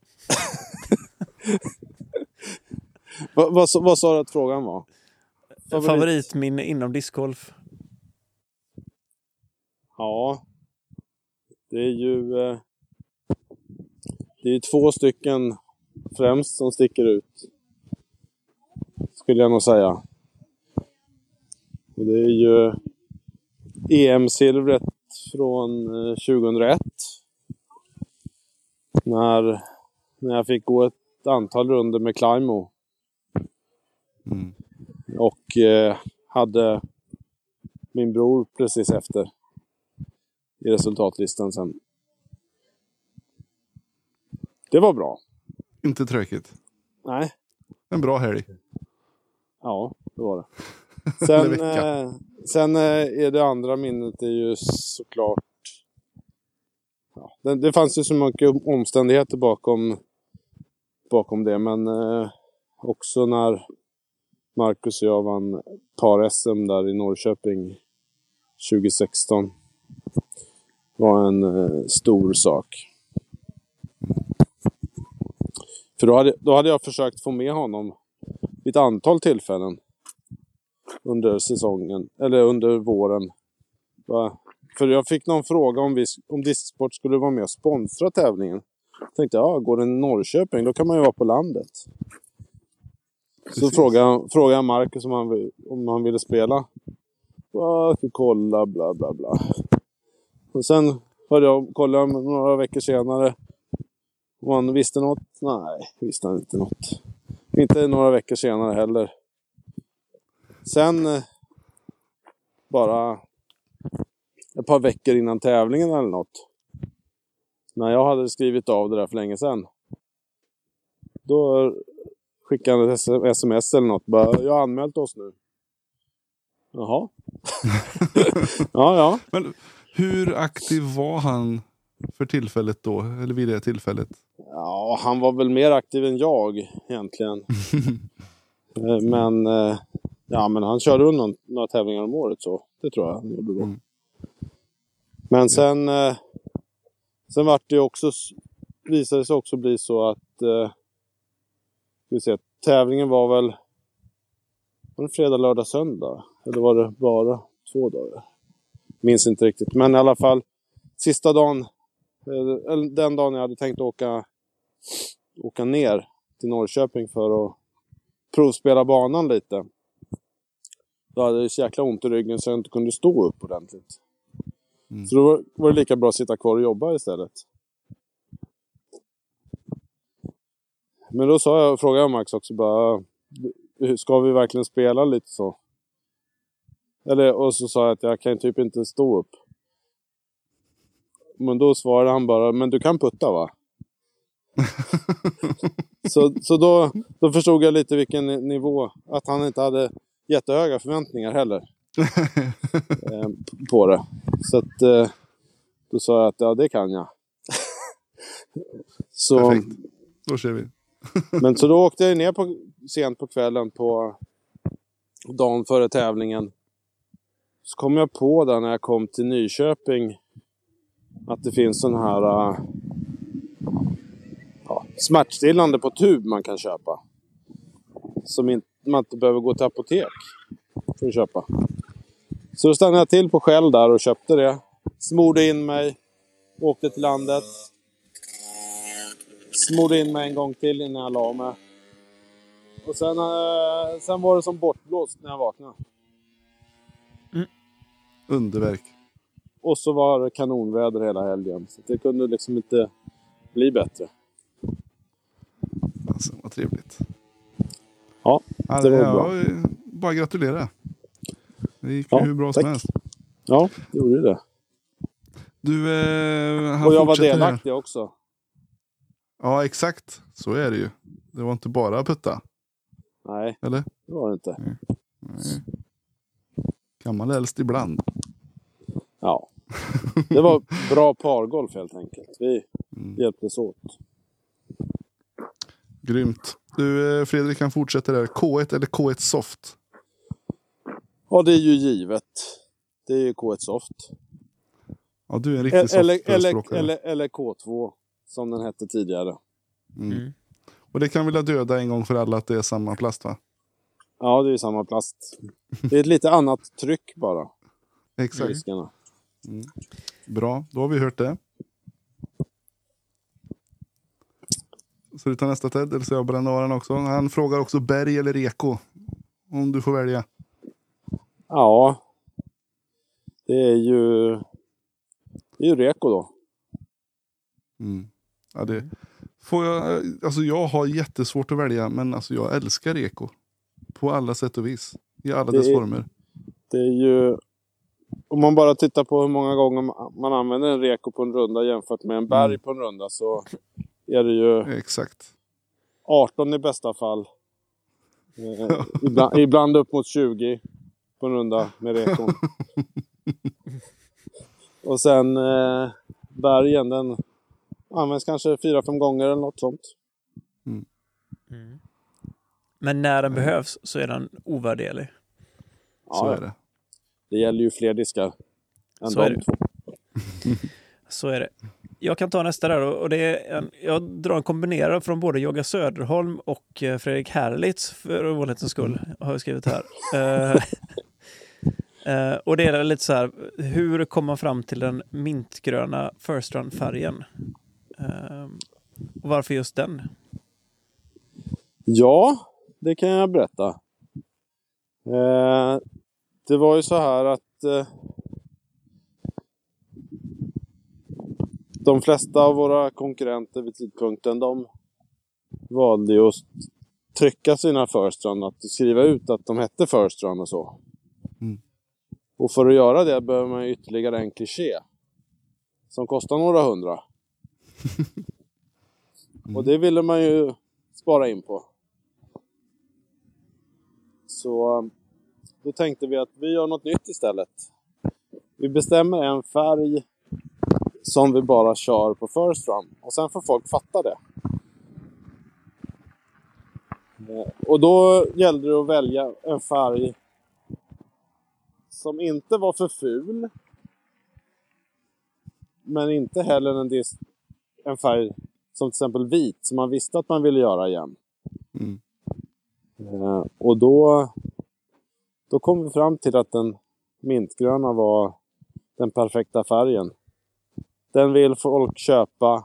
Vad sa du att frågan var? Favoritminne inom discgolf. Ja. Det är ju 2 stycken främst som sticker ut. Skulle jag nog säga. Och det är ju EM-silvret från 2001. När jag fick gå ett antal runder med Climo. Och hade min bror precis efter i resultatlistan sen. Det var bra. Inte tråkigt. Nej. En bra helg. Ja, det var det. Sen är det andra minnet är ju såklart... Ja, det fanns ju så mycket omständigheter bakom det. Men också när Marcus och jag vann par-SM där i Norrköping 2016. Var en stor sak. För då hade jag försökt få med honom vid ett antal tillfällen under säsongen, eller under våren. För jag fick någon fråga om Discsport skulle vara med och sponsra tävlingen. Jag tänkte, går den i Norrköping, då kan man ju vara på landet. Precis. Så frågade jag Marcus om han ville spela. Jag ska kolla, bla bla bla. Och sen hörde jag kolla några veckor senare. Om han visste något? Nej, visste han inte något. Inte några veckor senare heller. Sen bara ett par veckor innan tävlingen eller något. När jag hade skrivit av det där för länge sedan. Då skickade han ett sms eller något. Bara, jag har anmält oss nu. Jaha. Ja. Men hur aktiv var han för tillfället då? Eller vid det tillfället? Ja, han var väl mer aktiv än jag egentligen. Men han körde runt några tävlingar om året så. Det tror jag han gjorde då. Men sen var det också visade det sig också bli så att ska vi se, tävlingen var väl fredag, lördag, söndag. Eller var det bara 2 dagar? Minns inte riktigt. Men i alla fall, sista dagen, eller den dagen jag hade tänkt åka ner till Norrköping för att provspela banan lite. Då hade jag så jäkla ont i ryggen så jag inte kunde stå upp ordentligt. Så då var det lika bra att sitta kvar och jobba istället. Men då frågade jag Max också bara, ska vi verkligen spela lite så? Och så sa jag att jag kan typ inte stå upp. Men då svarade han bara, men du kan putta va? så då förstod jag lite vilken nivå, att han inte hade jättehöga förväntningar heller på det. Så att då sa jag att ja, det kan jag. Så, perfekt, då kör vi. men så då åkte jag ner sent på kvällen på dagen före tävlingen. Så kom jag på där när jag kom till Nyköping att det finns sån här smärtstillande på tub man kan köpa. Som man inte behöver gå till apotek för att köpa. Så då stannade jag till på Shell där och köpte det. Smorde in mig. Åkte till landet. Smorde in mig en gång till innan jag la mig. Och sen var det som bortblåst när jag vaknade. Underverk. Och så var det kanonväder hela helgen. Så det kunde liksom inte bli bättre. Alltså, vad trevligt. Ja, det var bra. Bara gratulera. Det gick ja, hur bra tack. som helst. Ja, det gjorde det. Du, och jag var delaktig också. Ja, exakt. Så är det ju. Det var inte bara putta. Nej, eller? Det var det inte. Nej. Gammal äldst ibland. Ja. Det var bra pargolf helt enkelt. Vi hjälptes åt. Grymt. Du, Fredrik kan fortsätta där. K1 eller K1 Soft? Ja, det är ju givet. Det är ju K1 Soft. Ja, du är en riktig soft-förespråkare. Eller K2, som den hette tidigare. Och det kan vilja döda en gång för alla att det är samma plast, va? Ja, det är samma plast. Det är ett lite annat tryck bara. Exakt. Bra, då har vi hört det. Så du tar nästa Ted, eller så jag bränner av den också. Han frågar också berg eller reko. Om du får välja. Ja. Det är ju reko då. Ja, det får jag, alltså jag har jättesvårt att välja, men alltså jag älskar reko. På alla sätt och vis. I alla dess former. Det är ju, om man bara tittar på hur många gånger man använder en reko på en runda jämfört med en berg på en runda, så är det ju exakt 18 i bästa fall. Ibland upp mot 20 på en runda med rekon. Och sen bergen, den används kanske 4-5 gånger eller något sånt. Men när den behövs så är den ovärderlig. Ja, så är det. Det gäller ju fler diskar än så de två. Så är det. Jag kan ta nästa där, och det är jag drar en kombinerad från både Jogga Söderholm och Fredrik Herlitz för ovanlighetens skull, har jag skrivit här. Och det är lite så här, hur kommer man fram till den mintgröna First Run-färgen? Och varför just den? Ja, det kan jag berätta. Det var ju så här att de flesta av våra konkurrenter vid tidpunkten, de valde ju att trycka sina First Run, att skriva ut att de hette First Run och så. Och för att göra det behöver man ytterligare en kliché som kostar några 100. Och det ville man ju spara in på. Så då tänkte vi att vi gör något nytt istället. Vi bestämmer en färg som vi bara kör på First Run. Och sen får folk fatta det. Och då gällde det att välja en färg som inte var för ful. Men inte heller en färg som till exempel vit, som man visste att man ville göra igen. Mm. Och då kom vi fram till att den mintgröna var den perfekta färgen. Den vill folk köpa,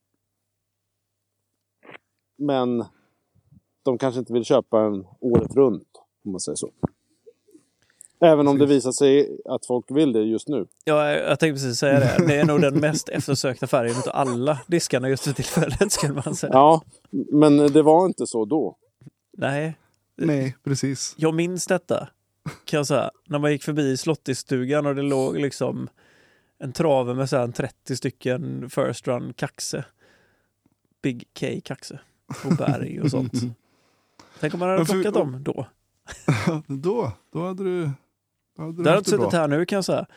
men de kanske inte vill köpa en året runt, om man säger så. Även om det visar sig att folk vill det just nu. Ja, jag tänkte precis säga det. Det är nog den mest eftersökta färgen av alla diskarna just för tillfället, skulle man säga. Ja, men det var inte så då. Nej, precis. Jag minns detta, kan jag säga. När man gick förbi slottisstugan och det låg liksom en trave med så här 30 stycken first run kaxe. Big K kaxe. Och berg och sånt. Tänk om man hade plockat dem då. Då hade du... Det hade inte suttit här nu, kan jag säga.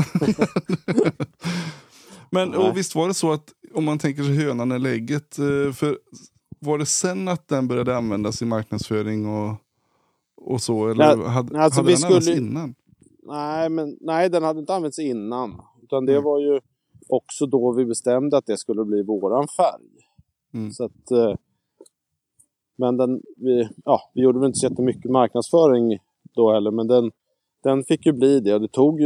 Men och visst var det så att om man tänker sig hönan eller ägget, för var det sen att den började användas i marknadsföring och så, eller hade den använts innan? Nej, den hade inte använts innan, utan det var ju också då vi bestämde att det skulle bli våran färg. Så att men vi gjorde väl inte så jättemycket marknadsföring då heller, men den fick ju bli det, och det tog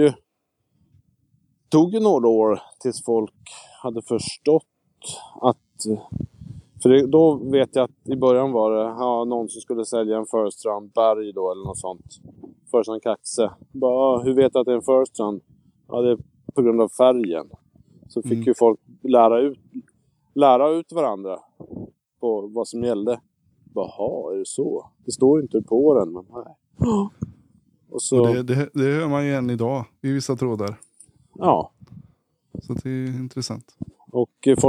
ju några år tills folk hade förstått att, för då vet jag att i början var det någon som skulle sälja en First Run berg då, eller något sånt, First Run kaxe. Bara, hur vet du att det är en First Run? Ja, det är på grund av färgen. Så fick ju folk lära ut varandra på vad som gällde. Jaha, är det så? Det står ju inte på den, men nej. Och så... det hör man igen idag i vissa trådar. Ja. Så det är intressant. Och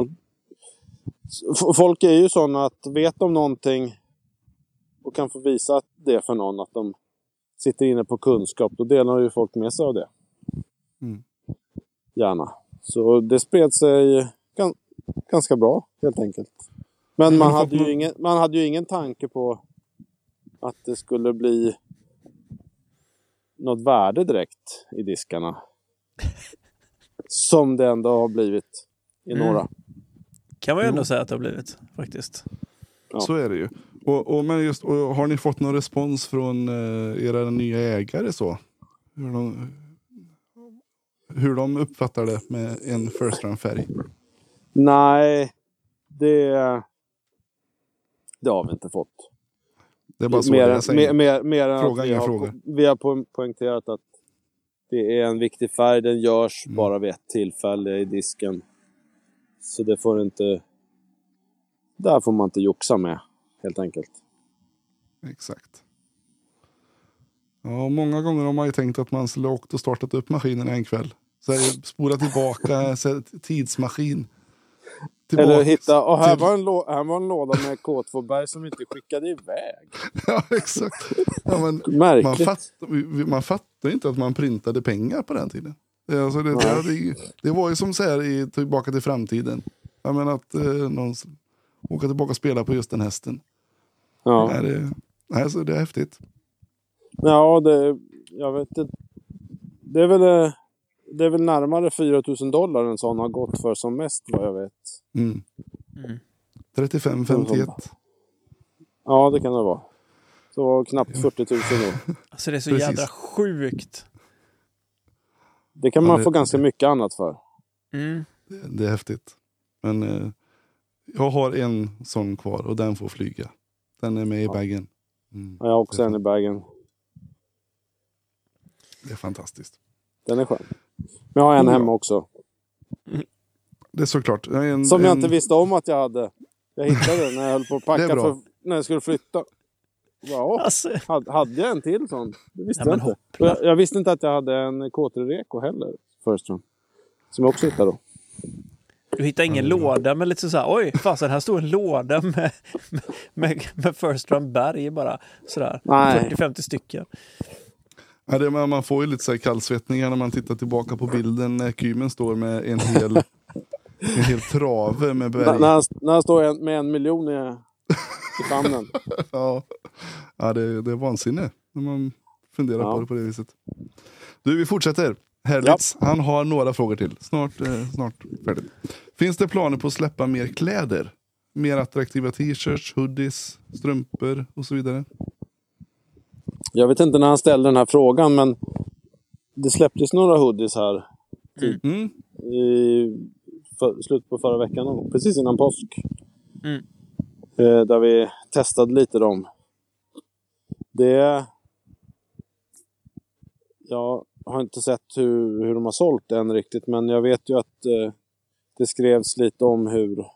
folk är ju sådana att vet de någonting och kan få visa det för någon, att de sitter inne på kunskap, då delar ju folk med sig av det. Gärna. Så det spred sig ganska bra, helt enkelt. Men man hade ju ingen tanke på att det skulle bli något värde direkt i diskarna. Som det ändå har blivit i några. Kan man ju ändå säga att det har blivit, faktiskt. Ja. Så är det ju. Och har ni fått någon respons från era nya ägare så? Hur de uppfattar det med en first run färg? Nej, det har vi inte fått. Det är bara så mer fråga, vi har poängterat att det är en viktig färg. Den görs bara vid ett tillfälle i disken. Så det får inte... Där får man inte joxa med, helt enkelt. Exakt. Ja, många gånger har man ju tänkt att man skulle åkt och startat upp maskinen en kväll. Så spola tillbaka tidsmaskin. Eller hitta, här var en låda med K2-berg som inte skickade iväg. Ja, exakt. Ja, men man fattar inte att man printade pengar på den tiden. Alltså det var ju som så här tillbaka till framtiden. Jag menar att någon åka tillbaka och spela på just den hästen. Ja. Så det är häftigt. Ja, jag vet inte. Det är väl närmare $4,000 en sån har gått för som mest, vad jag vet. 35-51. Ja, det kan det vara. Så knappt 40 000 nu. Alltså det är så jävla sjukt. Det kan man få ganska mycket annat för. Det är häftigt. Men jag har en sån kvar och den får flyga. Den är med i bagen. Ja, jag har också en i bagen. Det är fantastiskt. Den är skön. Men jag har en hemma också. Det är såklart. Som jag inte visste om att jag hade. Jag hittade den när jag höll på att packa när jag skulle flytta. Ja, alltså. Hade jag en till sån? Det visste jag inte. Jag visste inte att jag hade en K3 Reko heller. First run. Som jag också hittade då. Du hittar ingen låda med lite så här, oj, fasen, här står en låda med first run berg bara sådär. 40-50 stycken. Ja, man får ju lite så här kallsvettningar när man tittar tillbaka på bilden när Kymen står med en hel trave med berg. När han står med 1 miljon i famnen. Ja, det är vansinne när man funderar på det på det viset. Du, vi fortsätter. Härligt. Ja. Han har några frågor till. Snart färdigt. Finns det planer på att släppa mer kläder? mer attraktiva t-shirts, hoodies, strumpor och så vidare? Jag vet inte när han ställde den här frågan, men det släpptes några hoodies här i slutet på förra veckan, precis innan påsk. Där vi testade lite dem. Jag har inte sett hur de har sålt än riktigt, men jag vet ju att det skrevs lite om hur...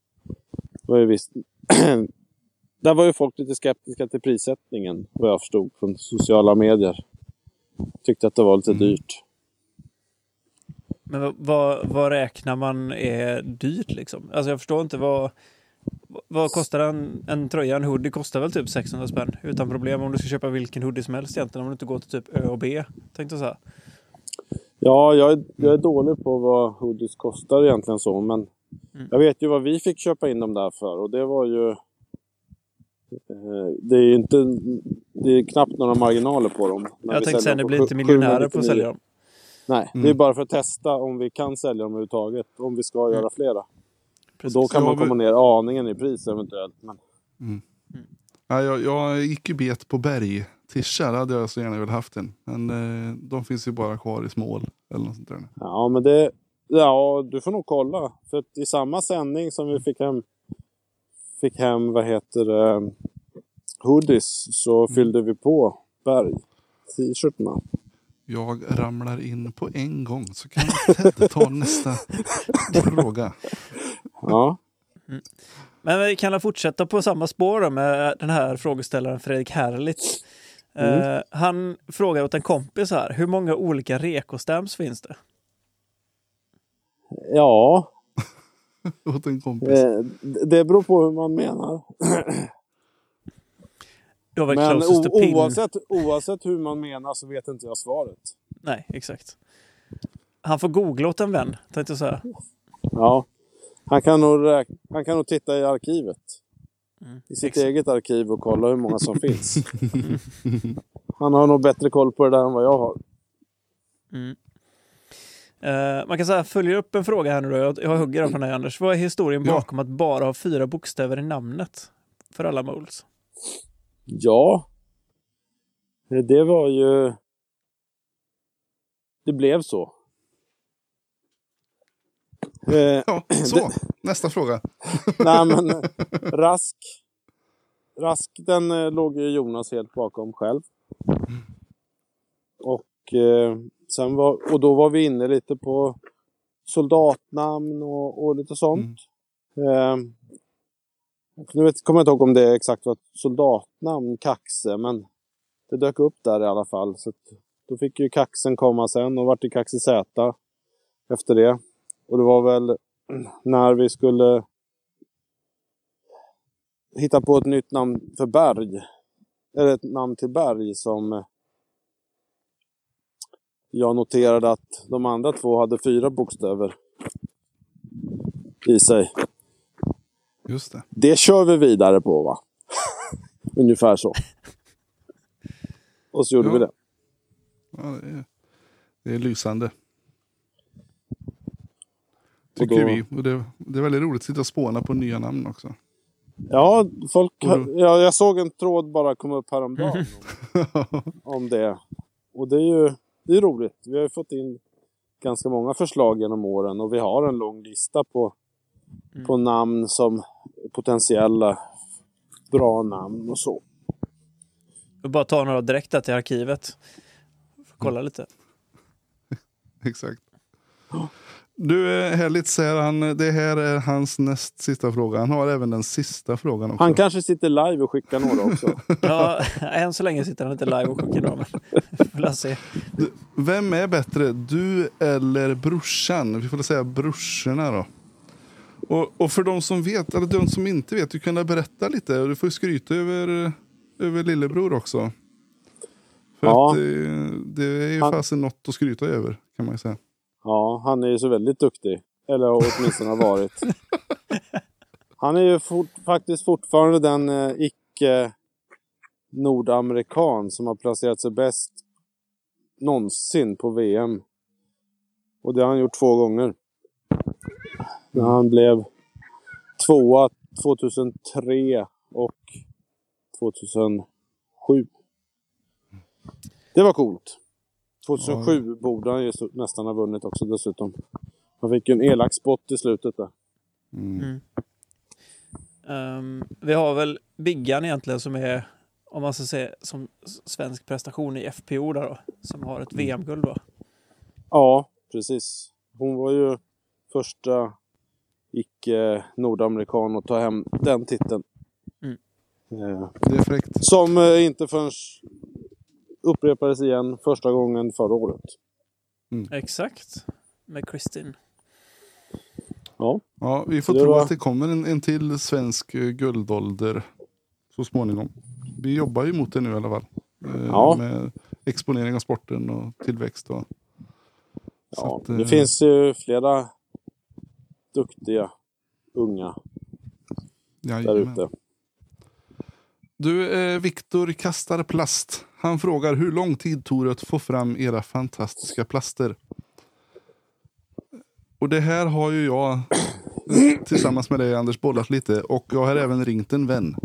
Där var ju folk lite skeptiska till prissättningen, vad jag förstod från sociala medier. Tyckte att det var lite dyrt. Men vad räknar man är dyrt liksom? Alltså jag förstår inte vad kostar en tröja, en hoodie kostar väl typ 600 spänn utan problem om du ska köpa vilken hoodie som helst egentligen, om du inte går till typ Ö och B, tänkte jag så här. Ja, jag är dålig på vad hoodies kostar egentligen så, men jag vet ju vad vi fick köpa in dem där för, och det var ju det är knappt några marginaler på dem. Jag tänkte säga, det blir inte miljonärer på att sälja dem. Nej, det är bara för att testa om vi kan sälja dem överhuvudtaget, om vi ska göra flera. Och då kan man komma ner aningen i pris eventuellt. Men... Ja, jag gick ju bet på bergtischer, hade jag så gärna velat haft en. Men de finns ju bara kvar i smål eller något sånt där. Ja, men du får nog kolla. För att i samma sändning som vi fick hem hoodies, så fyllde vi på berg t-shirtarna. Jag ramlar in på en gång, så kan Ted ta nästa fråga. Ja. Men vi kan fortsätta på samma spår då med den här frågeställaren Fredrik Herlitz. Han frågar åt en kompis här, hur många olika rekostamps finns det? Ja. Åt en kompis. Det beror på hur man menar. Men oavsett hur man menar så vet inte jag svaret. Nej, exakt. Han får googla åt en vän, tänkte jag säga. Ja, han kan nog titta i arkivet. I sitt eget arkiv och kolla hur många som finns. Han har nog bättre koll på det där än vad jag har. Man kan säga, följer upp en fråga här nu då. Jag hugger den från dig, Anders. Vad är historien bakom att bara ha 4 bokstäver i namnet för alla moles? Ja, det var ju... Det blev så. Ja, så. Nästa fråga. Nej, men Rask, den låg ju Jonas helt bakom själv. Och då var vi inne lite på soldatnamn och lite sånt. Nu kommer jag inte ihåg om det exakt var ett soldatnamn, Kaxe, men det dök upp där i alla fall. Så då fick ju Kaxen komma sen och vart i Kaxe Z efter det. Och det var väl när vi skulle hitta på ett nytt namn för berg, eller ett namn till berg, som jag noterade att de andra 2 hade 4 bokstäver i sig. Just det. Det kör vi vidare på, va? Ungefär så. Och så gjorde vi det. Ja, det är lysande. Tycker vi. Och det är väldigt roligt att sitta och spåna på nya namn också. Ja, jag såg en tråd bara komma upp häromdagen om det. Och det är roligt. Vi har ju fått in ganska många förslag genom åren. Och vi har en lång lista på namn som potentiella bra namn och så. Och bara ta några direkt där till arkivet. Kolla lite. Exakt. Du, härligt, säger han. Det här är hans näst sista fråga. Han har även den sista frågan också. Han kanske sitter live och skickar några också. Ja, än så länge sitter han inte live och skickar några. Men se. Vem är bättre? Du eller brorsan? Vi får säga brorsorna då. Och för de som vet, eller de som inte vet, du kan berätta lite. Du får skryta över lillebror också. För att det är ju fasen något att skryta över, kan man ju säga. Ja, han är ju så väldigt duktig. Eller åtminstone har varit. Han är ju faktiskt fortfarande den icke-nordamerikan som har placerat sig bäst någonsin på VM. Och det har han gjort 2 gånger. När han blev 2 2003 och 2007. Det var coolt. 2007 borde han ju nästan ha vunnit också dessutom. Han fick ju en elak spot i slutet där. Vi har väl Biggan egentligen som är, om man ska säga, som svensk prestation i FPO där då, som har ett VM-guld då. Ja, precis. Hon var ju första icke-nordamerikan att ta hem den titeln. Det är fräckt. Som inte förrän upprepades igen första gången förra året. Exakt. Med Kristin. Ja, vi får tro att det kommer en till svensk guldålder så småningom. Vi jobbar ju mot det nu i alla fall. Med exponering av sporten och tillväxt. Så att, det finns ju flera duktiga unga där ute. Du, Viktor kastar plast. Han frågar hur lång tid tog det att få fram era fantastiska plaster? Och det här har ju jag tillsammans med dig, Anders, bollat lite. Och jag har även ringt en vän.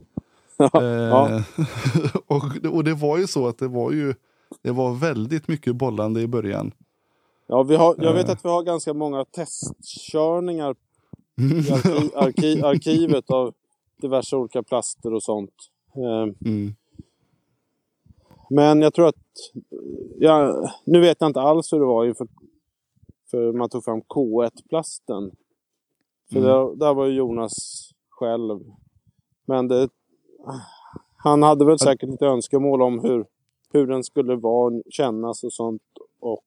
Och det var ju så att det var väldigt mycket bollande i början. Ja, jag vet att vi har ganska många testkörningar i arkivet av diverse olika plaster och sånt. Men jag tror att nu vet jag inte alls hur det var för man tog fram K1-plasten. För där var ju Jonas själv. Men han hade väl säkert lite önskemål om hur den skulle kännas och sånt. Och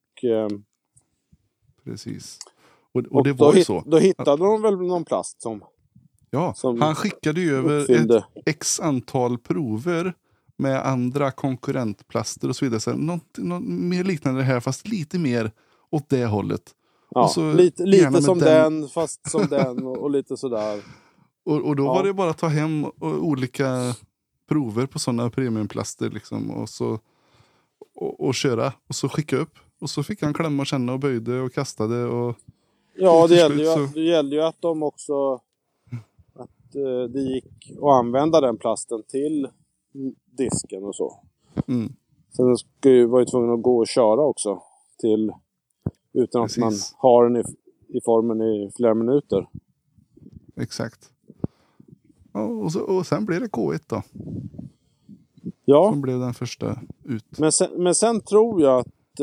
precis. Och det var ju så. Då hittade de väl någon plast som... Ja, han skickade ju över ett x antal prover med andra konkurrentplaster och så vidare. Så något mer liknande det här, fast lite mer åt det hållet. Ja, och så lite som den, fast som den och lite sådär. Och då var det bara att ta hem olika prover på sådana premiumplaster liksom, och köra. Och så skicka upp. Och så fick han klämma och känna och böjde och kastade. Det gällde ju att de också... det gick att använda den plasten till disken och så. Sen var ju tvungen att gå och köra också utan att man har den i formen i flera minuter. Exakt. Och sen blev det K1 då. Ja. Som blev den första ut. Men sen tror jag att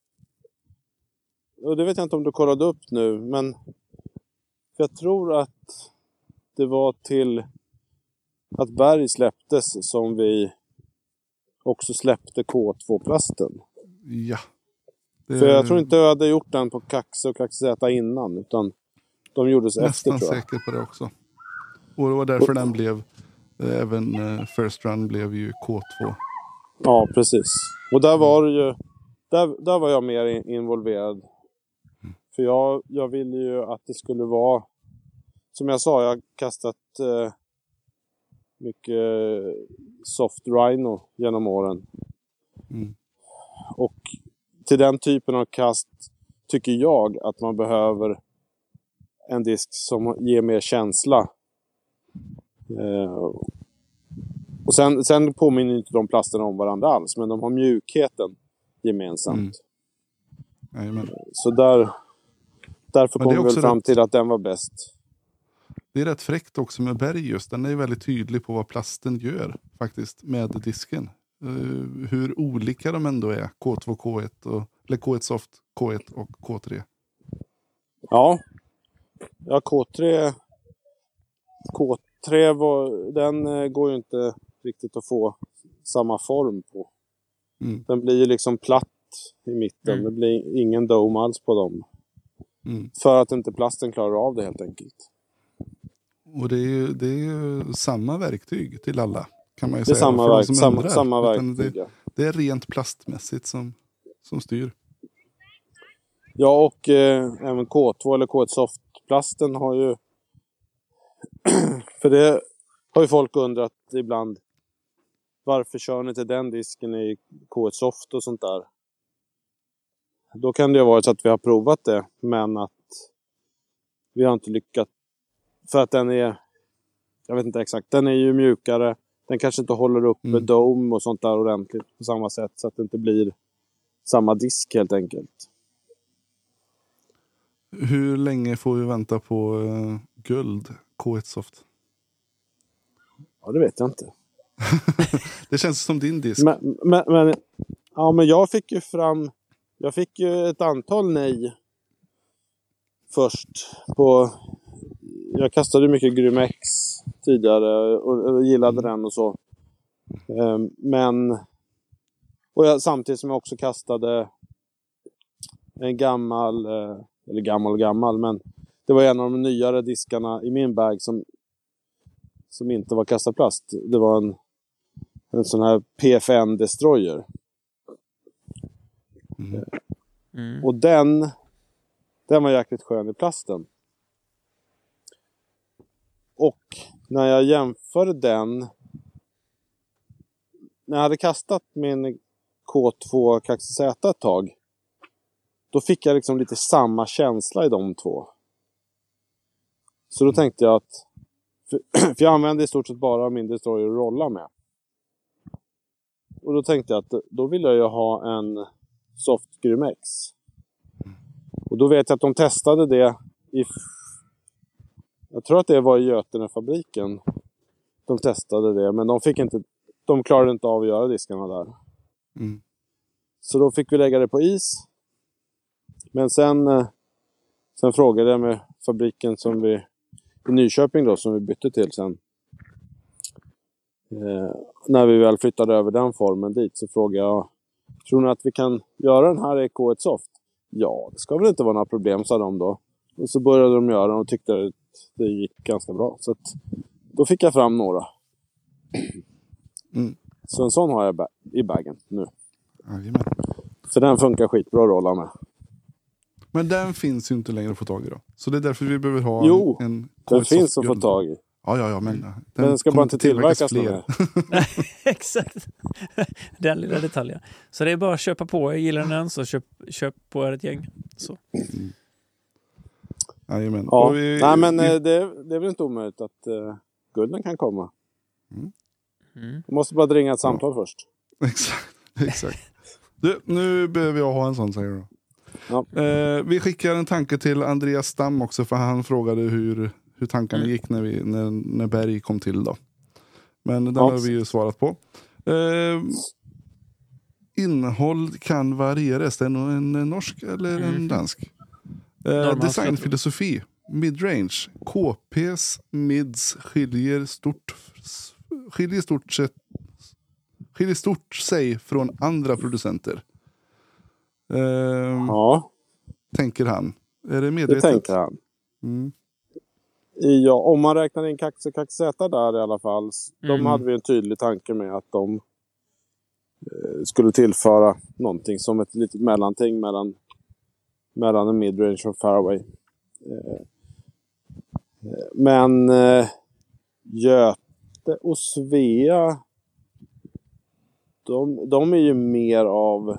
och det vet jag inte om du kollade upp nu, men jag tror att det var till att Berg släpptes som vi också släppte K2-plasten. Ja. För jag tror inte jag hade gjort den på Kaxe och Kaxe innan, utan de gjordes efter, tror jag. Nästan säker på det också. Och det var därför den blev, även First Run blev ju K2. Ja, precis. Och där var det ju, där var jag mer involverad. För jag ville ju att det skulle vara, som jag sa, jag har kastat mycket soft rhino genom åren. Och till den typen av kast tycker jag att man behöver en disk som ger mer känsla. Och sen påminner inte de plasterna om varandra alls, men de har mjukheten gemensamt. Så därför kom vi väl fram till att den var bäst. Det är rätt fräckt också med Berg just. Den är väldigt tydlig på vad plasten gör faktiskt med disken. Hur olika de ändå är. K2, K1 eller K1 Soft, K1 och K3. Ja, K3 den går ju inte riktigt att få samma form på. Den blir ju liksom platt i mitten. Det blir ingen dome alls på dem. För att inte plasten klarar av det helt enkelt. Och det är ju samma verktyg till alla, kan man ju säga. Det är samma verktyg. Det är rent plastmässigt som styr. Ja, och även K2 eller K1 Soft-plasten har ju... för det har ju folk undrat ibland. Varför kör ni inte den disken i K1 Soft och sånt där? Då kan det ju vara så att vi har provat det, men att vi har inte lyckats. För att den är... Jag vet inte exakt. Den är ju mjukare. Den kanske inte håller uppe dome och sånt där ordentligt på samma sätt. Så att det inte blir samma disk helt enkelt. Hur länge får vi vänta på guld K1 Soft? Ja, det vet jag inte. Det känns som din disk. Men jag fick ju ett antal nej först på. Jag kastade mycket Grymex tidigare och gillade den och så. Samtidigt som jag också kastade en gammal, men det var en av de nyare diskarna i min bag som inte var kastplast. Det var en sån här PFN Destroyer. Och den var jäkligt skön i plasten. Och när jag jämförde den, när jag hade kastat min K2 Kaxi Z ett tag, då fick jag liksom lite samma känsla i de två. Så då tänkte jag att, för jag använde i stort sett bara min Destroyer att rolla med. Och då tänkte jag att då vill jag ju ha en Soft Grymex. Och då vet jag att de testade det jag tror att det var i Götene-fabriken. De testade det, men de klarade inte av att göra diskarna där. Så då fick vi lägga det på is. Men sen frågade jag med fabriken i Nyköping då, som vi bytte till sen. När vi väl flyttade över den formen dit, så frågade jag: tror ni att vi kan göra den här i K1 Soft? Ja, det ska väl inte vara några problem, sa de då. Och så började de göra och tyckte att det gick ganska bra. Så att, då fick jag fram några. Så en sån har jag i bagen nu. Jajamän. För den funkar skitbra att rolla med. Men den finns ju inte längre att få tag i då. Så det är därför vi behöver ha en den finns att få tag i. Ja, men den ska bara inte tillverkas fler. Exakt. Den lilla detaljen. Så det är bara att köpa på. Gillar den så köp på ett gäng. Så. Jajamän. Ja. Nej, men det är väl inte omöjligt att gulden kan komma. Du måste bara ringa ett samtal först. Exakt. Du, nu behöver jag ha en sån, säger du. Ja. Vi skickar en tanke till Andreas Stam också, för han frågade hur tankarna gick när Berg kom till då. Men den har vi ju svarat på. Innehåll kan varieras. Är det en norsk eller en dansk? Designfilosofi. Midrange. KPs mids skiljer stort sig från andra producenter. Tänker han. Är det medvetet? Det tänker han. Ja, om man räknar in Kaxi Z där i alla fall. De hade vi en tydlig tanke med att de skulle tillföra någonting som ett litet mellanting mellan en midrange och fairway. Men Göte och Svea, de är ju mer av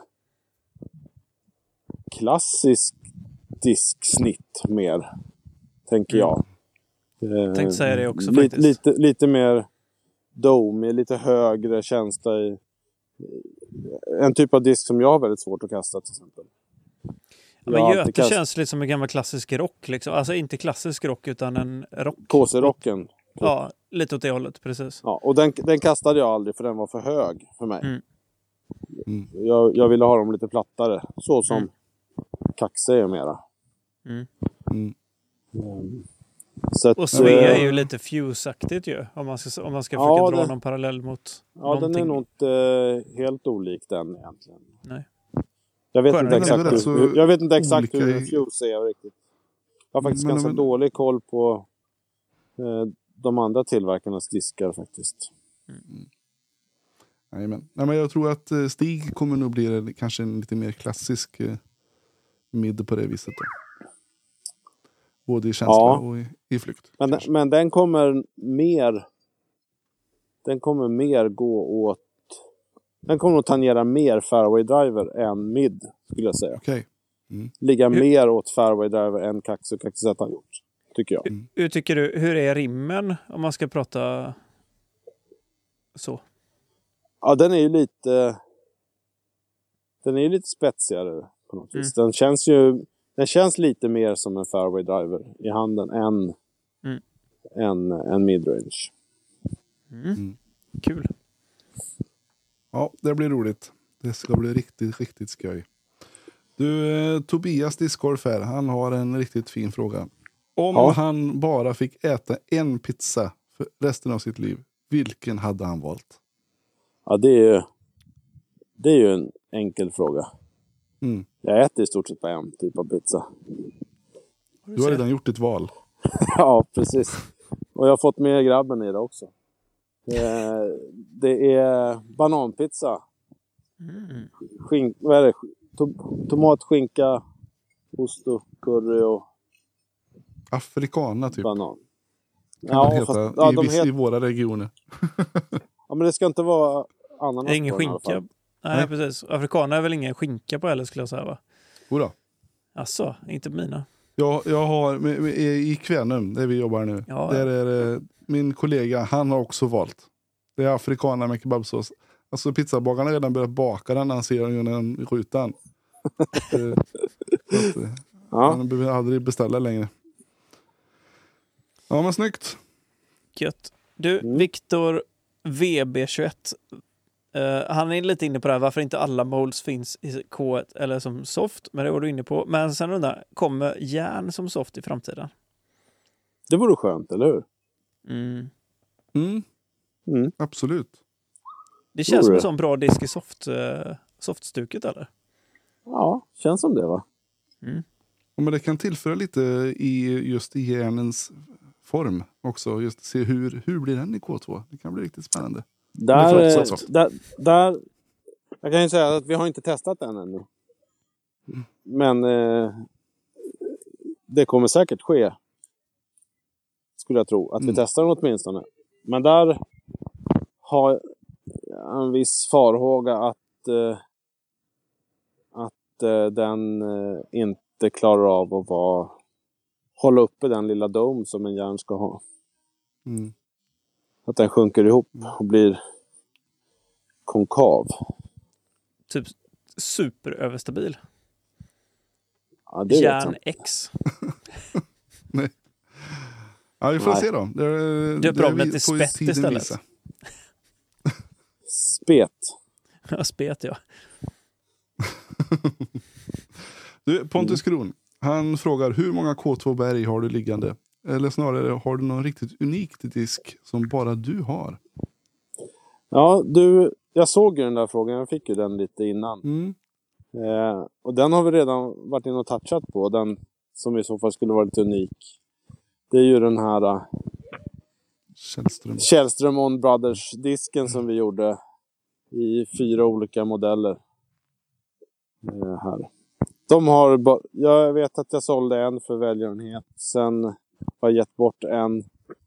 klassisk disksnitt mer, tänker jag. Tänkte säga det också faktiskt. Lite mer dome, lite högre känsla i en typ av disk som jag har väldigt svårt att kasta till exempel. Men Göte känns lite som en gammal klassisk rock liksom. Alltså inte klassisk rock utan en rock. KC-rocken. Ja, lite åt det hållet, precis. Ja, och den kastade jag aldrig för den var för hög för mig. Jag ville ha dem lite plattare. Så som Kaxi är mera. Så att, och Svea är ju lite Fuse-aktigt ju. Om man ska försöka dra någon parallell mot någonting. Den är nog inte helt olik den egentligen. Nej. Jag vet inte exakt hur Fuse är riktigt. Jag har faktiskt ganska dålig koll på de andra tillverkarnas diskar faktiskt. Nej, men jag tror att Stig kommer nog bli kanske en lite mer klassisk mid på det viset då. Både i känsla och i flykt. Men den kommer mer gå åt. Den kommer att tangera mer fairway driver än mid, skulle jag säga. Okay. Ligga mer åt fairway driver än Kaxi Z har gjort. tycker jag. Hur tycker du, hur är rimmen om man ska prata så? Ja, den är ju lite spetsigare på något vis. Den känns lite mer som en fairway driver i handen än midrange. Kul. Ja, det blir roligt. Det ska bli riktigt, riktigt skoj. Du, Tobias Discgolf här, han har en riktigt fin fråga. Om han bara fick äta en pizza för resten av sitt liv, vilken hade han valt? Ja, det är ju en enkel fråga. Jag äter i stort sett bara en typ av pizza. Du har redan gjort ett val. Ja, precis. Och jag har fått med grabben i det också. Det är bananpizza. Vad är det? Tomat, skinka, ost och curry och africana typ. Banan. I våra regioner. Ja, men det ska inte vara ananas. Ingen skinka. Nej, precis. Afrikaner är väl ingen skinka på heller, skulle jag säga, va? Jodå. Asså, inte mina. Jag har i Kvänum, där vi jobbar nu. Ja. Där är min kollega, han har också valt. Det är afrikaner med kebabsås. Alltså pizzabagarna har redan börjat baka den när han ser den rutan. Han behöver aldrig beställa längre. Ja, men snyggt. Gött. Du, Viktor VB21. Han är lite inne på det här, varför inte alla molds finns i K1 eller som soft, men det var du inne på. Men sen undrar, kommer järn som soft i framtiden? Det vore skönt, eller hur? Absolut. Det känns som en sån bra disk i softstuket, eller? Ja, känns som det, va? Ja, men det kan tillföra lite i järnens form också. Just se hur blir den i K2. Det kan bli riktigt spännande. Där jag kan ju säga att vi har inte testat den ännu. Men det kommer säkert ske. Skulle jag tro. Att vi testar den åtminstone. Men där har jag en viss farhåga att den inte klarar av att hålla uppe den lilla dome som en järn ska ha. Att den sjunker ihop och blir konkav. Typ superöverstabil. Ja, det järn X. Nej. Ja, vi får se då. Döp om det till spett istället. Spet. Ja, spet, ja. Du, Pontus Kron, han frågar hur många K2-berg har du liggande? Eller snarare, har du någon riktigt unik disk som bara du har? Ja, jag såg ju den där frågan. Jag fick ju den lite innan. Och den har vi redan varit in och touchat på. Den som i så fall skulle vara lite unik. Det är ju den här Källström On Brothers-disken som vi gjorde i 4 olika modeller. Här. Jag vet att jag sålde en för välgörenhet. Sen har jag gett bort en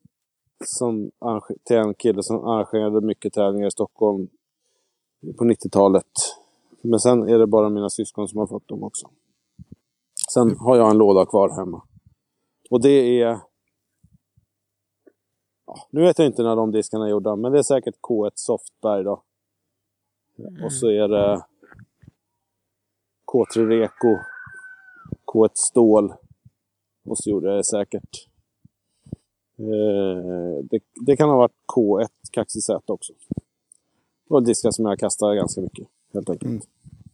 till en kille som arrangerade mycket tävlingar i Stockholm på 90-talet. Men sen är det bara mina syskon som har fått dem också. Sen har jag en låda kvar hemma. Och det är... Ja, nu vet jag inte när de diskarna är gjorda, men det är säkert K1 Softberg då. Och så är det K3 Reko, K1 Stål. Och så gjorde jag det säkert. Det kan ha varit K1 Kaxi-Z också. Det var diskar som jag kastade ganska mycket, helt enkelt.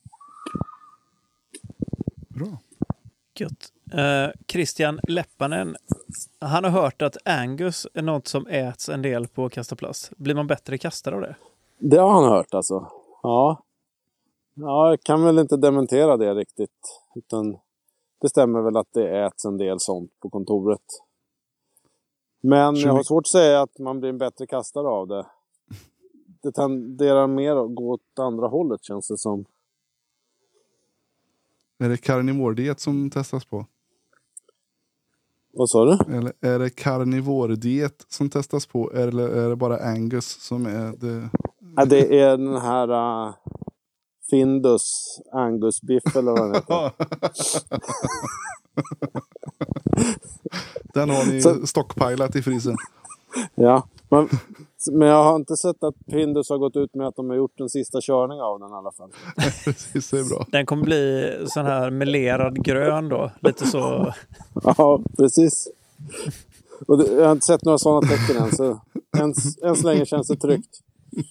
Bra. Gött. Christian Leppanen, han har hört att Angus är något som äts en del på kastaplast. Blir man bättre kastare av det? Det har han hört alltså. Ja, jag kan väl inte dementera det riktigt. Utan det stämmer väl att det äts en del sånt på kontoret. Men jag har svårt att säga att man blir en bättre kastare av det. Det tenderar mer att gå åt andra hållet, känns det som. Är det karnivordiet som testas på? Vad sa du? Eller är det karnivordiet som testas på? Eller är det bara Angus som är det? Ja, det är den här Findus Angus biff eller vad det heter. Den har ni stockpilat i frysen. Ja, men jag har inte sett att Findus har gått ut med att de har gjort en sista körning av den i alla fall. Precis, det är bra. Den kommer bli sån här melerad grön då. Lite så. Ja, precis. Och jag har inte sett några sådana tecken än. Så än så länge känns det tryggt.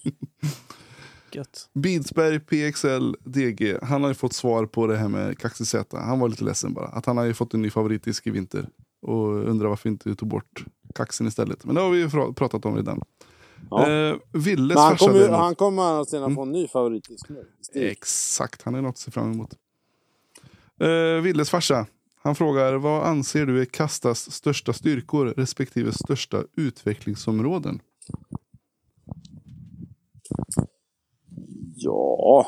Gött. Bidsberg PXL DG. Han har ju fått svar på det här med Kaxi Z. Han var lite ledsen bara. Att han har ju fått en ny favoritdisk i vinter. Och undrar varför inte tog bort Kaxen istället. Men det har vi ju pratat om redan. Ja. Willes han kommer att få en ny favoritdisk nu. Exakt, han är något att se fram emot. Willes farsa. Han frågar, vad anser du är Kastas största styrkor respektive största utvecklingsområden? Ja.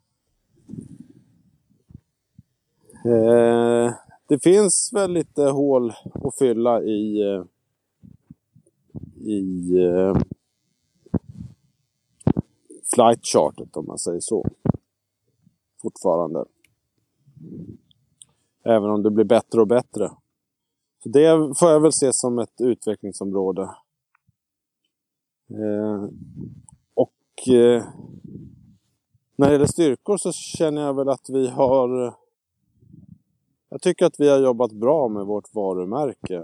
Det finns väl lite hål att fylla i flight chartet, om man säger så. Fortfarande. Även om det blir bättre och bättre. Så det får jag väl se som ett utvecklingsområde. När det gäller styrkor så känner jag väl att vi har... Jag tycker att vi har jobbat bra med vårt varumärke.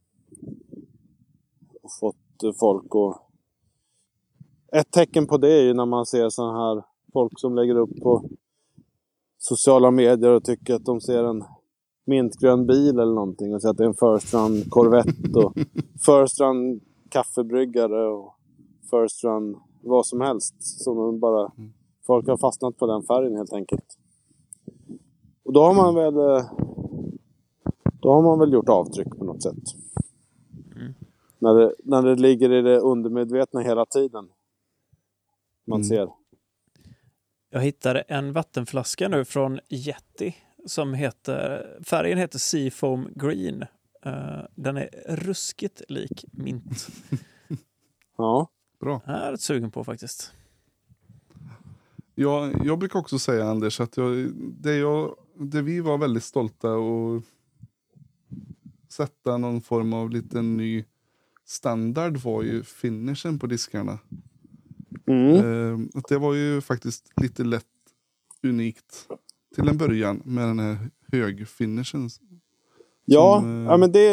Och fått folk att... Ett tecken på det är ju när man ser sådana här folk som lägger upp på sociala medier och tycker att de ser en mintgrön bil eller någonting och säger att det är en First Run Corvette och First Run kaffebryggare och First Run vad som helst. Som de bara... Folk har fastnat på den färgen helt enkelt. Och då har man väl gjort avtryck på något sätt. När det ligger i det undermedvetna hela tiden. Man ser. Jag hittade en vattenflaska nu från Yeti som färgen heter Seafoam Green. Den är ruskigt lik mint. Ja, bra. Jag är rätt sugen på faktiskt. Jag brukar också säga, Anders, att det vi var väldigt stolta och sätta någon form av liten ny standard var ju finishen på diskarna. Det var ju faktiskt lite lätt unikt till en början med den här högfinishen. Ja, men det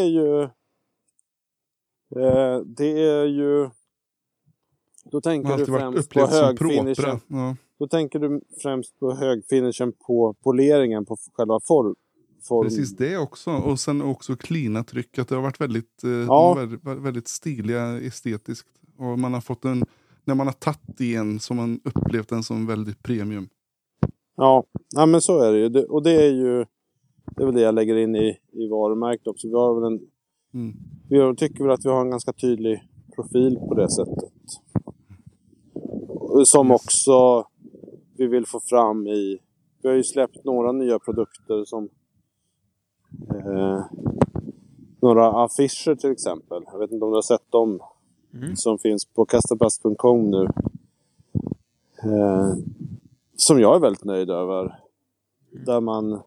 är ju då tänker du främst på högfinishen. Ja. Då tänker du främst på högfinishen på poleringen på själva form. Precis det också. Och sen också cleana tryck. Att det har varit väldigt stiliga estetiskt. Och man har fått när man har tagit igen som man upplevt den som väldigt premium. Ja, men så är det ju. Och det är väl det jag lägger in i varumärket också. Vi har väl vi tycker väl att vi har en ganska tydlig profil på det sättet. Som också vi vill få fram vi har ju släppt några nya produkter som några affischer till exempel. Jag vet inte om du har sett dem som finns på kastaplast.com nu. Som jag är väldigt nöjd över. Där man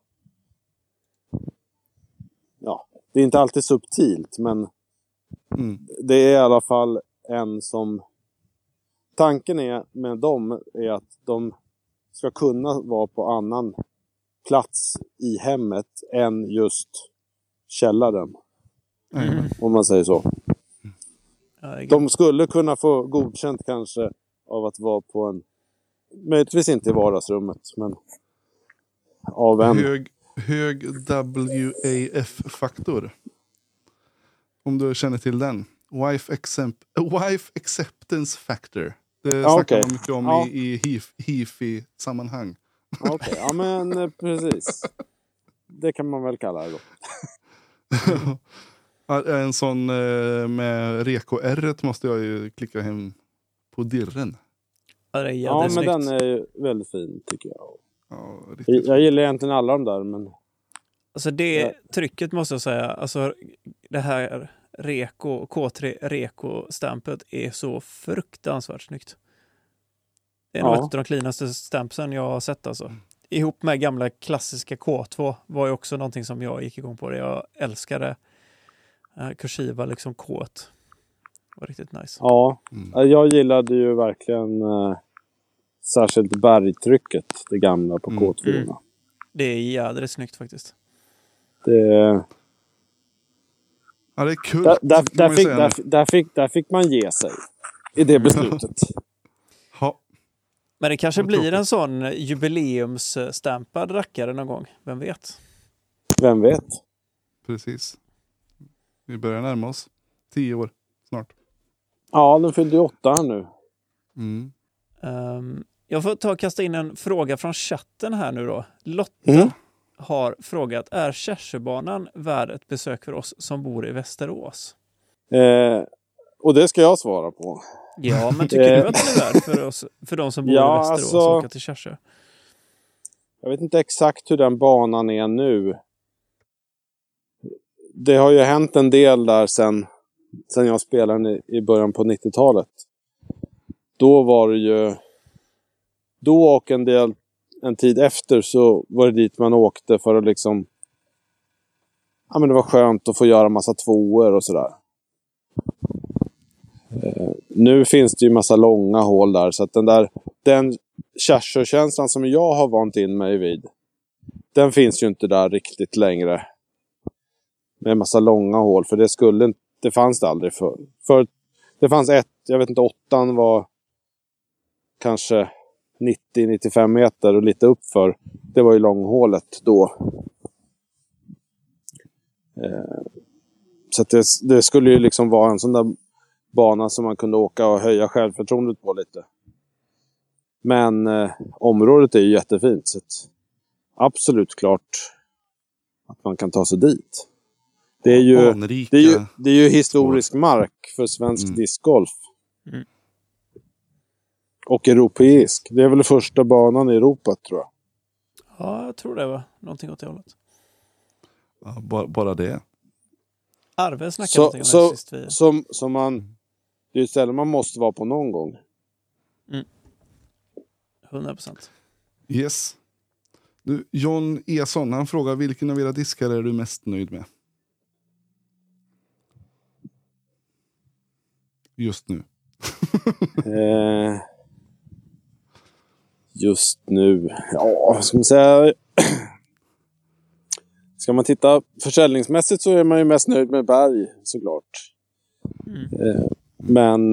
det är inte alltid subtilt, men det är i alla fall en som tanken är med dem är att de ska kunna vara på annan plats i hemmet än just källaren. Om man säger så. De skulle kunna få godkänt kanske av att vara på en, möjligtvis inte i vardagsrummet, men av en hög WAF-faktor. Om du känner till den. Wife acceptance factor. Det snackar man mycket om i HIFI-sammanhang. Okej, ja men precis. Det kan man väl kalla det då. En sån med Reko-R måste jag ju klicka hem på dirren. Ja, men den är ju väldigt fin tycker jag. Ja, jag gillar egentligen alla de där, men... Alltså det trycket måste jag säga, alltså det här K3 Reko-stampet är så fruktansvärt snyggt. Det är nog ett av de cleanaste stampsen jag har sett alltså. Ihop med gamla klassiska K2 var ju också någonting som jag gick igång på det. Jag älskade kursiva liksom kåt. Var riktigt nice. Ja, jag gillade ju verkligen särskilt bergtrycket, det gamla på K2. Det är jädrigt snyggt faktiskt. Ja, det är kul. Där fick man ge sig i det beslutet. Ja. Men det kanske blir en sån jubileumsstämpad rackare någon gång. Vem vet? Vem vet? Precis. Vi börjar närma oss 10 år snart. Ja, den fyllde 8 här nu. Jag får ta och kasta in en fråga från chatten här nu då. Lotta har frågat, är Kärsöbanan värd ett besök för oss som bor i Västerås? Och det ska jag svara på. Ja, men tycker du att den är värd för de som bor i Västerås att åka till Kärsö? Jag vet inte exakt hur den banan är nu. Det har ju hänt en del där sen jag spelade i början på 90-talet. Då var det ju... Då och en tid efter så var det dit man åkte för att liksom... Ja, men det var skönt att få göra massa tvåor och sådär. Nu finns det ju massa långa hål där. Så att den Kärsökänslan som jag har vant in mig vid, den finns ju inte där riktigt längre. Med massa långa hål. För det fanns det aldrig för. För det fanns jag vet inte, 8 var kanske 90-95 meter och lite uppför. Det var ju långhålet då. Så att det skulle ju liksom vara en sån där bana som man kunde åka och höja självförtroendet på lite. Men området är ju jättefint. Så att absolut klart att man kan ta sig dit. Det är ju historisk mark för svensk discgolf. Och europeisk. Det är väl första banan i Europa, tror jag. Ja, jag tror det var någonting åt det hållet. Ja, bara det. Arve snackade någonting om det sist vi... Det är ju ett ställe man måste vara på någon gång. 100%. Yes. Nu, John Eson, han frågar, vilken av era diskar är du mest nöjd med? Just nu. Just nu. Ja, vad ska man säga? Ska man titta försäljningsmässigt så är man ju mest nöjd med Berg, såklart. Men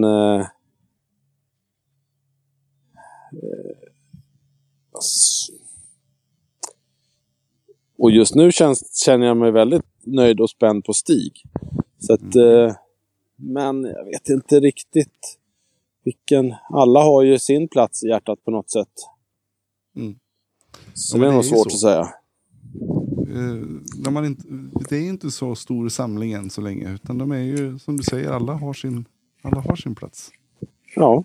och just nu känner jag mig väldigt nöjd och spänd på Stig. Så att men jag vet inte riktigt vilken. Alla har ju sin plats i hjärtat på något sätt. Så det är nog svårt att säga. Det är inte så stor samling än så länge, utan de är ju, som du säger, alla har sin plats. Ja.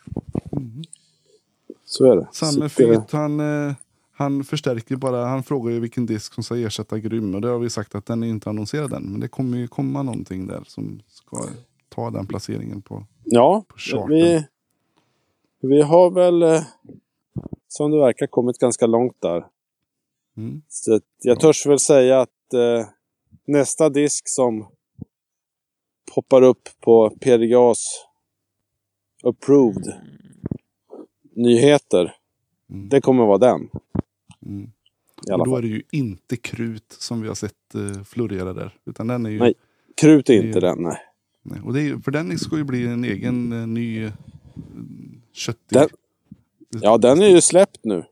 Så är det. Samme Fyt, han förstärker bara, han frågar ju vilken disk som ska ersätta Grym, och det har vi sagt att den är inte annonserad än, men det kommer ju komma någonting där som ska ta den placeringen på charten. Vi har väl som det verkar kommit ganska långt där. Så jag törs väl säga att nästa disk som poppar upp på PDGAs approved nyheter, det kommer vara den. Och då är det ju inte krut som vi har sett florera där, utan den är ju... Nej, krut är inte den, nej. Och det är ju, för den ska ju bli en egen ny köttig. Den är ju släppt nu.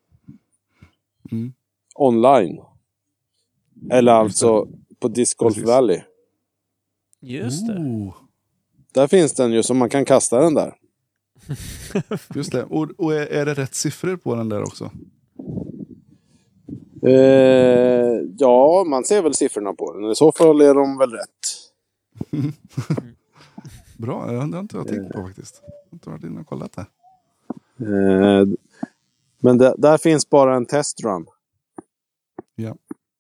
Online. Eller alltså på Disc Golf Valley. Just det. Där finns den ju, så man kan kasta den där. Just det. Och är det rätt siffror på den där också? Ja, man ser väl siffrorna på den. I så fall är de väl rätt. Bra, det har inte jag tänkt på faktiskt. Jag har inte varit inne och kollat det. Men där finns bara en testrun. Ja.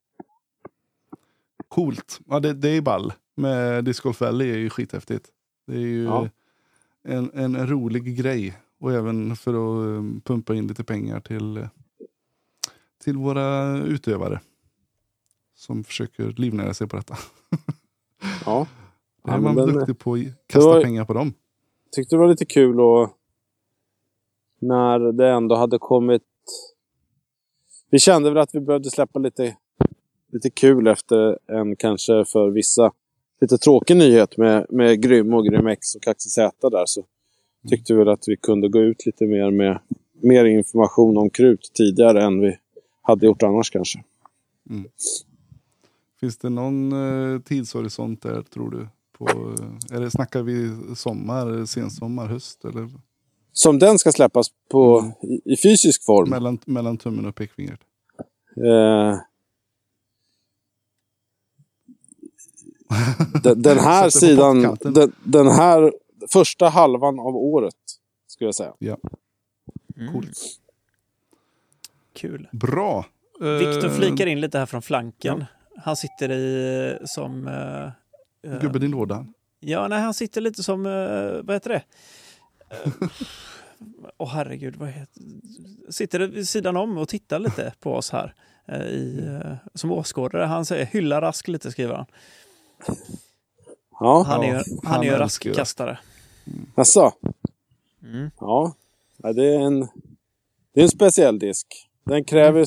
Coolt. Ja, det är ball. Med Disc Golf Valley är ju skithäftigt. Det är ju en rolig grej. Och även för att pumpa in lite pengar till våra utövare som försöker livnära sig på detta. Ja. Då är man duktig på att kasta pengar på dem. Tyckte det var lite kul och när det ändå hade kommit. Vi kände väl att vi behövde släppa lite kul efter en kanske för vissa lite tråkig nyhet med Grym och Grym-X och Kaxi Z där, så tyckte vi väl att vi kunde gå ut lite mer med mer information om krut tidigare än vi hade gjort annars kanske. Mm. Finns det någon tidshorisont där, tror du? Snackar vi sommar, sensommar, höst eller? Som den ska släppas på i fysisk form? Mellan tummen och pekfingret. Den här sidan, den här första halvan av året skulle jag säga. Ja. Coolt. Kul. Bra. Victor flikar in lite här från flanken. Ja. Han sitter i som gubben i lådan. Ja, nej, han sitter lite som vad heter det? Herregud, vad heter sitter vid sidan om och tittar lite på oss här som åskådare. Han säger hylla Rask lite, skriver han. Ja, han är ju raskkastare. Asså? Ja, det är en speciell disk. Den kräver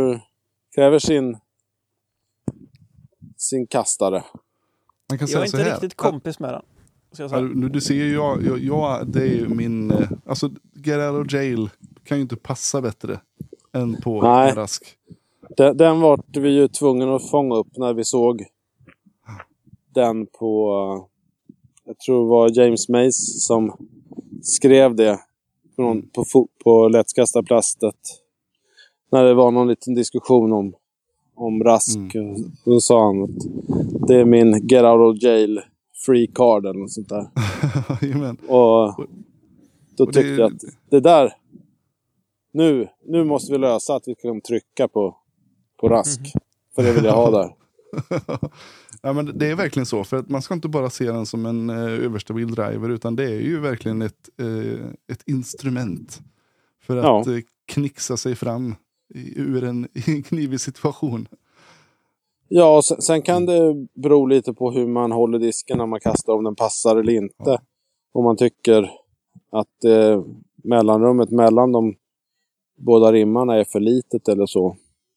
sin kastare. Man kan jag är säga inte så här, riktigt kompis med den. Du ser ju, jag det är ju min. Alltså, Get Out of Jail kan ju inte passa bättre än på Rask. Den var vi ju tvungna att fånga upp när vi såg den på. Jag tror det var James Mays som skrev det på Lättskastarplastet. När det var någon liten diskussion om Rask. Då sa han att det är min Get Out of Jail free card eller något sånt där. Och då tyckte jag att det där nu måste vi lösa att vi kan trycka på Rask. För det vill jag ha där. Ja, men det är verkligen så, för att man ska inte bara se den som en överstabil driver, utan det är ju verkligen ett instrument för att knixa sig fram ur en knivig situation. Ja, och sen kan det bero lite på hur man håller disken när man kastar, om den passar eller inte. Ja. Om man tycker att mellanrummet mellan de båda rimmarna är för litet eller så.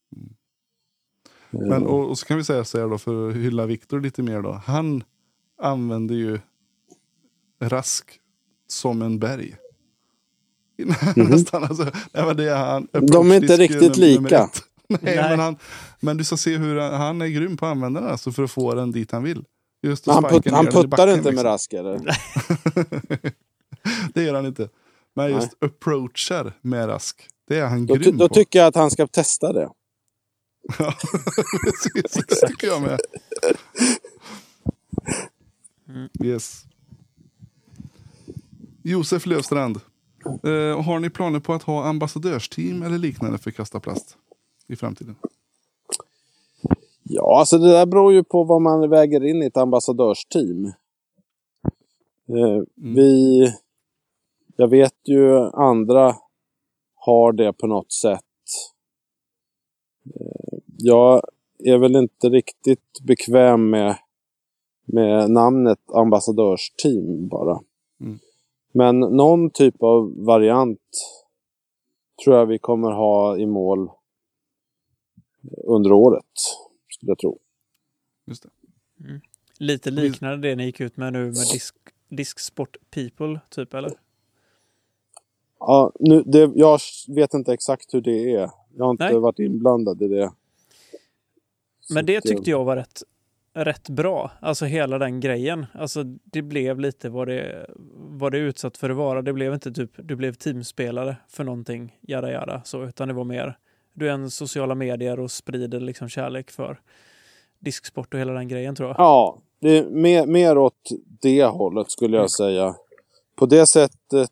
Men, och så kan vi säga så här då, för att hylla Victor lite mer då. Han använder ju Rask som en berg. Nästan alltså. De är inte riktigt lika. Nej. Men du ska se hur han är grym på att använda den, alltså, för att få den dit han vill. Just han puttar inte med Rask eller? Det gör han inte. Men just approachar med Rask. Det är han grym då på. Tycker jag att han ska testa det. Ja, precis. Det tycker jag med. Yes. Josef Lövstrand. Har ni planer på att ha ambassadörsteam eller liknande för Kasta Plast i framtiden? Ja, alltså det där beror ju på vad man väger in i ett ambassadörsteam. Jag vet ju andra har det på något sätt. Jag är väl inte riktigt bekväm med namnet ambassadörsteam bara. Men någon typ av variant tror jag vi kommer ha i mål under året, skulle jag tro. Just det. Lite liknande det ni gick ut med nu med Disc Sport People typ, eller? Ja, jag vet inte exakt hur det är. Jag har inte varit inblandad i det. Men det tyckte jag var rätt bra. Alltså hela den grejen. Alltså det blev lite vad det utsatt för att vara. Det blev inte typ du blev teamspelare för någonting jada så, utan det var mer du är en sociala medier och sprider liksom kärlek för disksport och hela den grejen, tror jag. Ja, det är mer åt det hållet skulle jag säga. På det sättet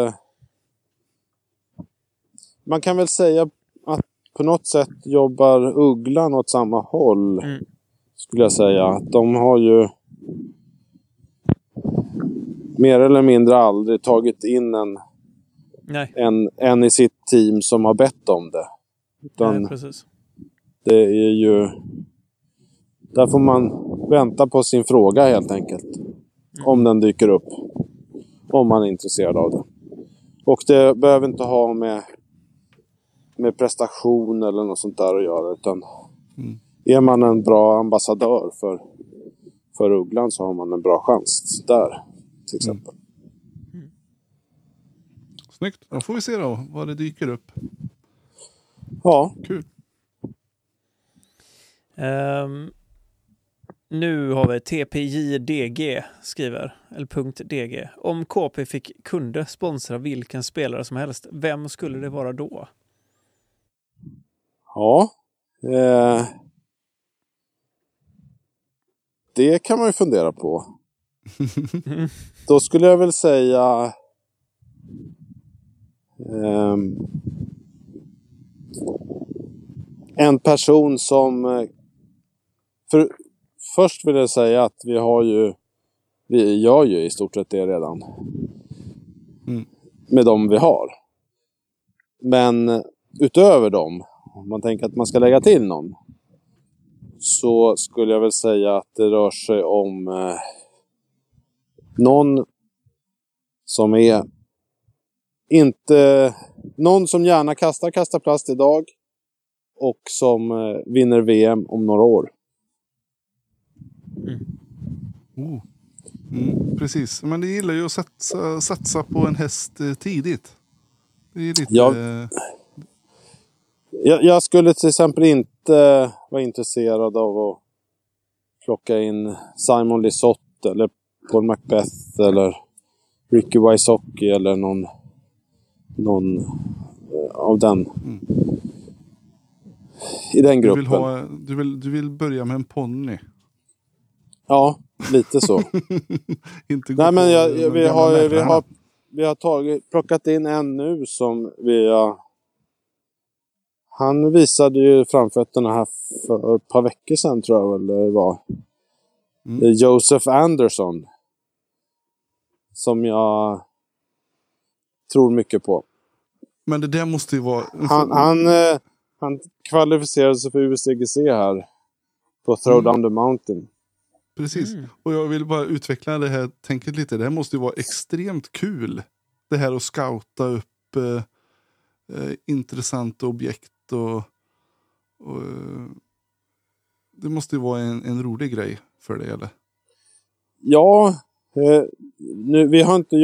man kan väl säga att på något sätt jobbar Ugglan åt samma håll. Skulle jag säga. De har ju mer eller mindre aldrig tagit in en i sitt team som har bett om det. Utan precis. Det är ju där får man vänta på sin fråga helt enkelt. Om den dyker upp. Om man är intresserad av det. Och det behöver inte ha med prestation eller något sånt där att göra. Utan är man en bra ambassadör för ugglan så har man en bra chans där. Till exempel. Snyggt. Då får vi se då vad det dyker upp. Ja. Kul. Nu har vi TPJDG skriver, eller .dg. Om KP kunde sponsra vilken spelare som helst, vem skulle det vara då? Ja. Det kan man ju fundera på. Då skulle jag väl säga en person som först vill jag säga att vi gör ju i stort sett det redan med dem vi har. Men utöver dem, om man tänker att man ska lägga till någon, så skulle jag väl säga att det rör sig om någon som är inte någon som gärna kastar plast idag och som vinner VM om några år. Precis, men det gillar ju att satsa på en häst tidigt. Det är lite... Jag skulle till exempel inte vara intresserad av att plocka in Simon Lisotte eller Paul Macbeth eller Ricky Wysocki eller någon av den i den gruppen. Du vill börja med en ponny. Ja, lite så. Nej, men vi har plockat in en nu som han visade ju framfötterna här för ett par veckor sedan, tror jag väl det var. Joseph Anderson. Som jag tror mycket på. Men det där måste ju vara... Han kvalificerade sig för USDGC här på Throwdown the Mountain. Precis. Och jag vill bara utveckla det här tänket lite. Det här måste ju vara extremt kul. Det här att scouta upp intressanta objekt och det måste ju vara en rolig grej för dig, eller? Ja, vi har inte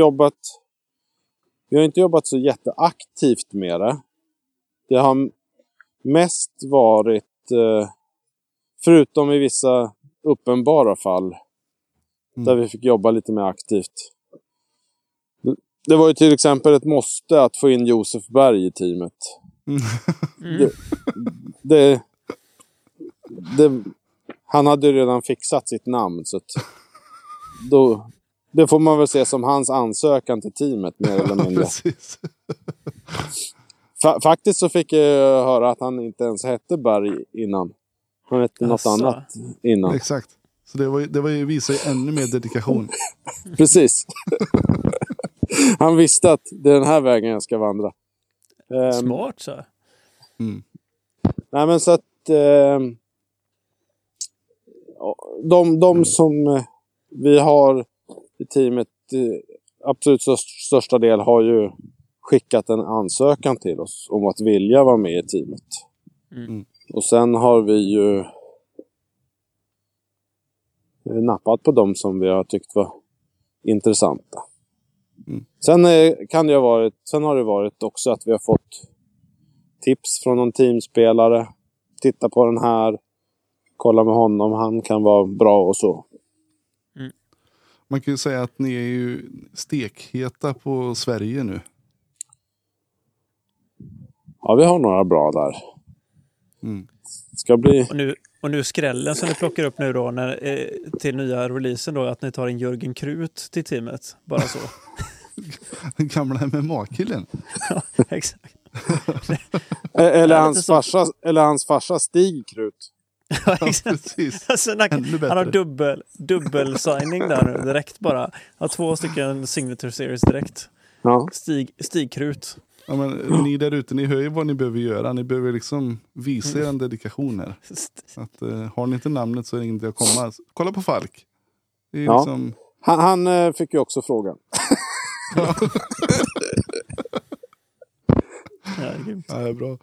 jobbat så jätteaktivt med det. Det har mest varit förutom i vissa uppenbara fall där vi fick jobba lite mer aktivt. Det var ju till exempel ett måste att få in Josef Berg i teamet. Han hade ju redan fixat sitt namn, så att det får man väl se som hans ansökan till teamet mer eller mindre. Faktiskt så fick jag höra att han inte ens hette Berg innan. Han hette något annat innan. Exakt. Så det var ju visar ju ännu mer dedikation. Precis. Han visste att det är den här vägen jag ska vandra. Smart så. Nej, men så att de som vi har i teamet absolut största del har ju skickat en ansökan till oss om att vilja vara med i teamet. Och sen har vi ju nappat på dem som vi har tyckt var intressanta. Sen har det varit också att vi har fått tips från någon teamspelare. Titta på den här. Kolla med honom. Han kan vara bra och så. Man kan ju säga att ni är ju stekheta på Sverige nu. Ja, vi har några bra där. Ska bli... Och nu skrällen som ni plockar upp nu då till nya releasen då, att ni tar in Jörgen Krut till teamet. Bara så. Den gamla MMA-killen. Ja, exakt. eller hans farsa Stig Krut. Ja, precis. Alltså, han har dubbel-signing där nu direkt bara. Har 2 stycken signature series direkt. Ja. Stig Krut. Ja, men ni där ute, ni hör ju vad ni behöver göra. Ni behöver liksom visa er en dedikation här. Att, har ni inte namnet så är det inte att komma. Kolla på Falk. Det är liksom... Han fick ju också frågan. Ja, det är bra.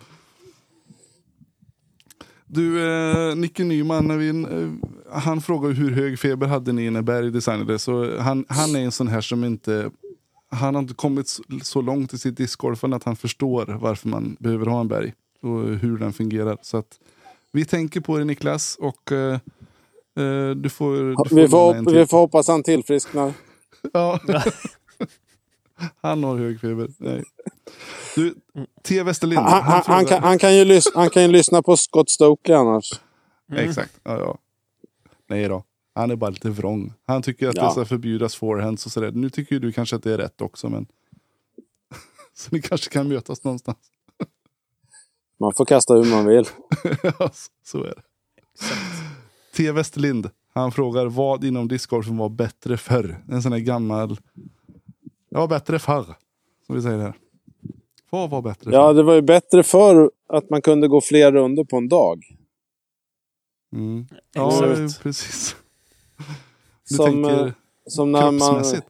Du, Nicke Nyman, han frågar hur hög feber hade ni när Berg designade. Så han är en sån här som inte... Han har inte kommit så långt i sitt discgolfen att han förstår varför man behöver ha en Berg och hur den fungerar. Så att vi tänker på det, Niklas, och du får vi får hoppas han tillfrisknar. Ja. Han har hög feber. Nej. Du, T. Westerlind. Han kan ju lyssna på Scott Stokely annars. Exakt. Ja. Nej då. Han är bara lite vrång. Han tycker att det ska förbjudas forehands och sådär. Nu tycker ju du kanske att det är rätt också, men så ni kanske kan mötas någonstans. Man får kasta hur man vill. Ja, så är det. T. Westerlind. Han frågar vad inom discgolfen var bättre förr. En sån här gammal... Ja, bättre förr. Som vi säger här. Vad var bättre förr? Ja, det var ju bättre förr att man kunde gå fler runder på en dag. Mm. Ja, precis. Du som när kroppsmässigt?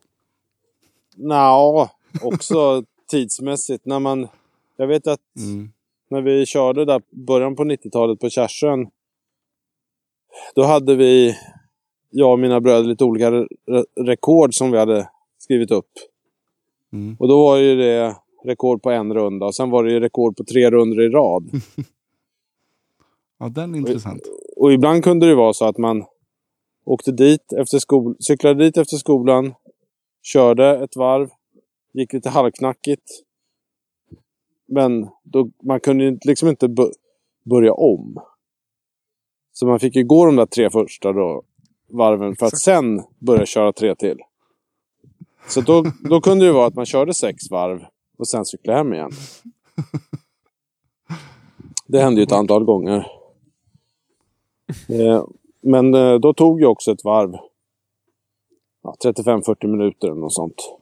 Också tidsmässigt. Jag vet att när vi körde där början på 90-talet på Kärsön, då hade jag och mina bröder lite olika rekord som vi hade skrivit upp. Och då var ju det rekord på en runda och sen var det ju rekord på 3 runder i rad. Ja, den är intressant. Och ibland kunde det vara så att man åkte dit cyklade dit efter skolan, körde ett varv, gick lite halvknackigt. Men man kunde ju liksom inte börja om. Så man fick ju gå de där 3 första varven för att sen börja köra 3 till. Så då kunde det vara att man körde 6 varv och sen cyklade hem igen. Det hände ju ett antal gånger. Men då tog ju också ett varv 35-40 minuter eller något sånt.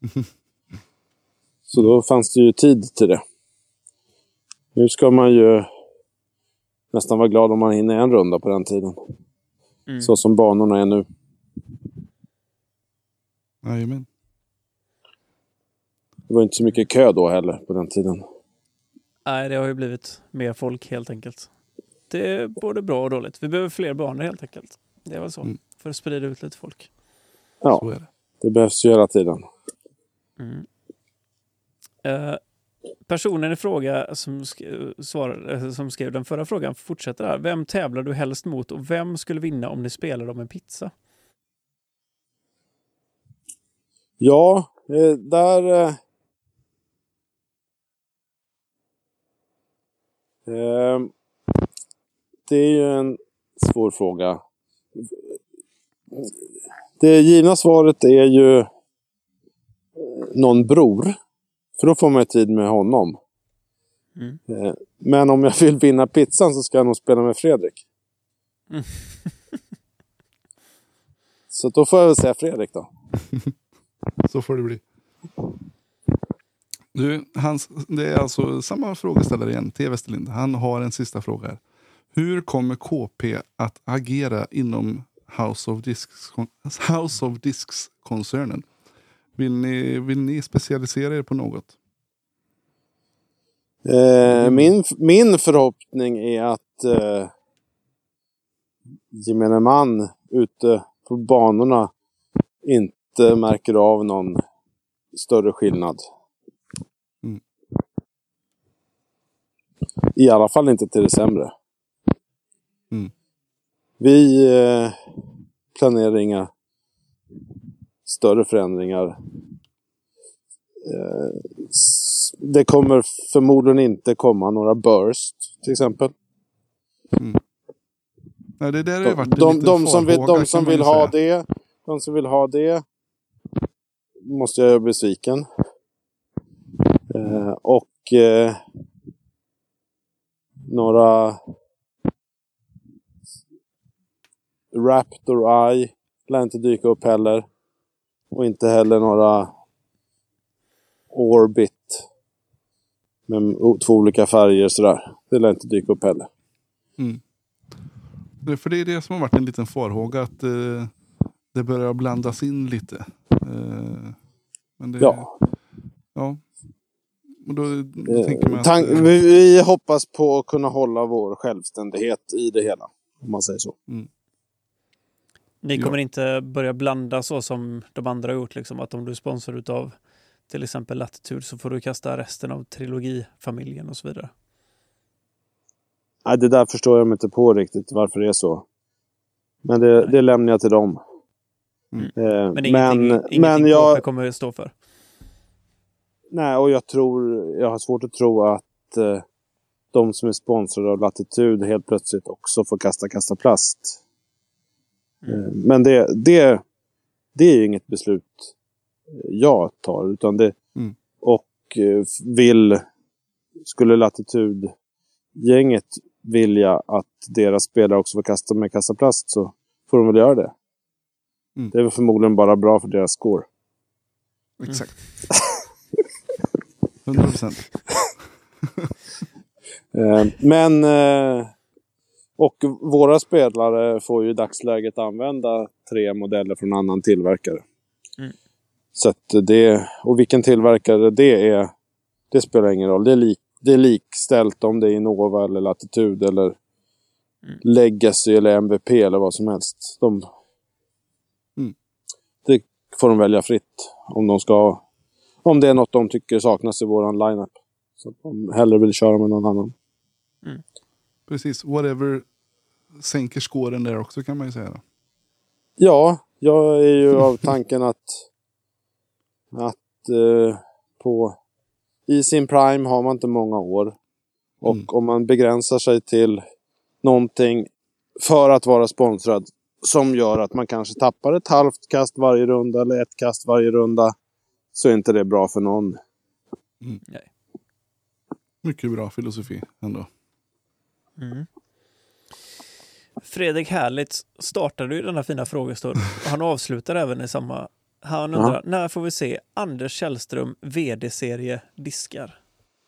Så då fanns det ju tid till det. Nu ska man ju nästan vara glad om man hinner en runda på den tiden. Så som banorna är nu. Jajamän. Det var inte så mycket kö då heller på den tiden. Nej, det har ju blivit mer folk helt enkelt. Det är både bra och dåligt. Vi behöver fler banor helt enkelt. Det är väl så. För att sprida ut lite folk. Ja, så är det behövs ju hela tiden. Personen i fråga som skrev den förra frågan fortsätter här. Vem tävlar du helst mot och vem skulle vinna om ni spelade om en pizza? Ja, där... det är ju en svår fråga. Det givna svaret är ju någon bror. För då får man tid med honom. Men om jag vill vinna pizzan så ska jag nog spela med Fredrik. Så då får jag väl säga Fredrik då. Så får det bli. Du, det är alltså samma frågeställare igen, T. Westerlind. Han har en sista fråga här. Hur kommer KP att agera inom House of Discs-koncernen? Vill ni specialisera er på något? Min förhoppning är att gemene man ute på banorna inte märker av någon större skillnad. I alla fall inte till det sämre. Vi planerar inga större förändringar. Det kommer förmodligen inte komma några burst till exempel. Nej, det där har varit de som vill ha det måste jag göra besviken. Och några Raptor Eye lär inte dyka upp heller. Och inte heller några Orbit med 2 olika färger sådär. Det lär inte dyka upp heller. För det är det som har varit en liten farhåga att det börjar blandas in lite. Men det, Ja. Och då tänker man att, vi hoppas på att kunna hålla vår självständighet i det hela, om man säger så. Ni kommer inte börja blanda så som de andra har gjort, liksom, att om du är sponsor utav till exempel Latitude så får du kasta resten av trilogifamiljen och så vidare. Nej, det där förstår jag mig inte på riktigt varför det är så. Men det lämnar jag till dem. Men ingenting jag kommer att stå för. Nej, och jag har svårt att tro att de som är sponsrade av Latitude helt plötsligt också får kasta plast. Men det är ju inget beslut jag tar, utan det och skulle Latitude-gänget vilja att deras spelare också får kasta plast, så får de väl göra det. Det är väl förmodligen bara bra för deras score. Exakt. 100%. Men och våra spelare får ju i dagsläget använda 3 modeller från annan tillverkare. Så att och vilken tillverkare det är, det spelar ingen roll. Det är likställt om det är Innova eller Latitude eller Legacy eller MVP eller vad som helst. Det får de välja fritt om det är något de tycker saknas i våran lineup. Så att de hellre vill köra med någon annan. Precis, whatever sänker skåren där också, kan man ju säga. Ja, jag är ju av tanken att i sin prime har man inte många år. Och om man begränsar sig till någonting för att vara sponsrad som gör att man kanske tappar ett halvt kast varje runda eller ett kast varje runda, så är inte det bra för någon. Nej. Mycket bra filosofi ändå. Fredrik, härligt startade ju den här fina frågestund. Han avslutar även i samma. Han undrar, när får vi se Anders Källström VD-serie diskar?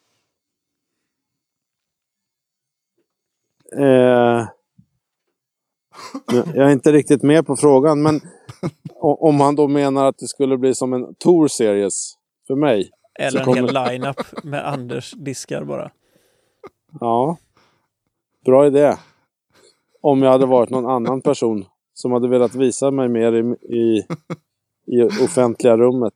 Jag är inte riktigt med på frågan, men om han då menar att det skulle bli som en Tour Series för mig. Eller en hel lineup med Anders diskar bara. Ja, bra idé. Om jag hade varit någon annan person som hade velat visa mig mer i offentliga rummet.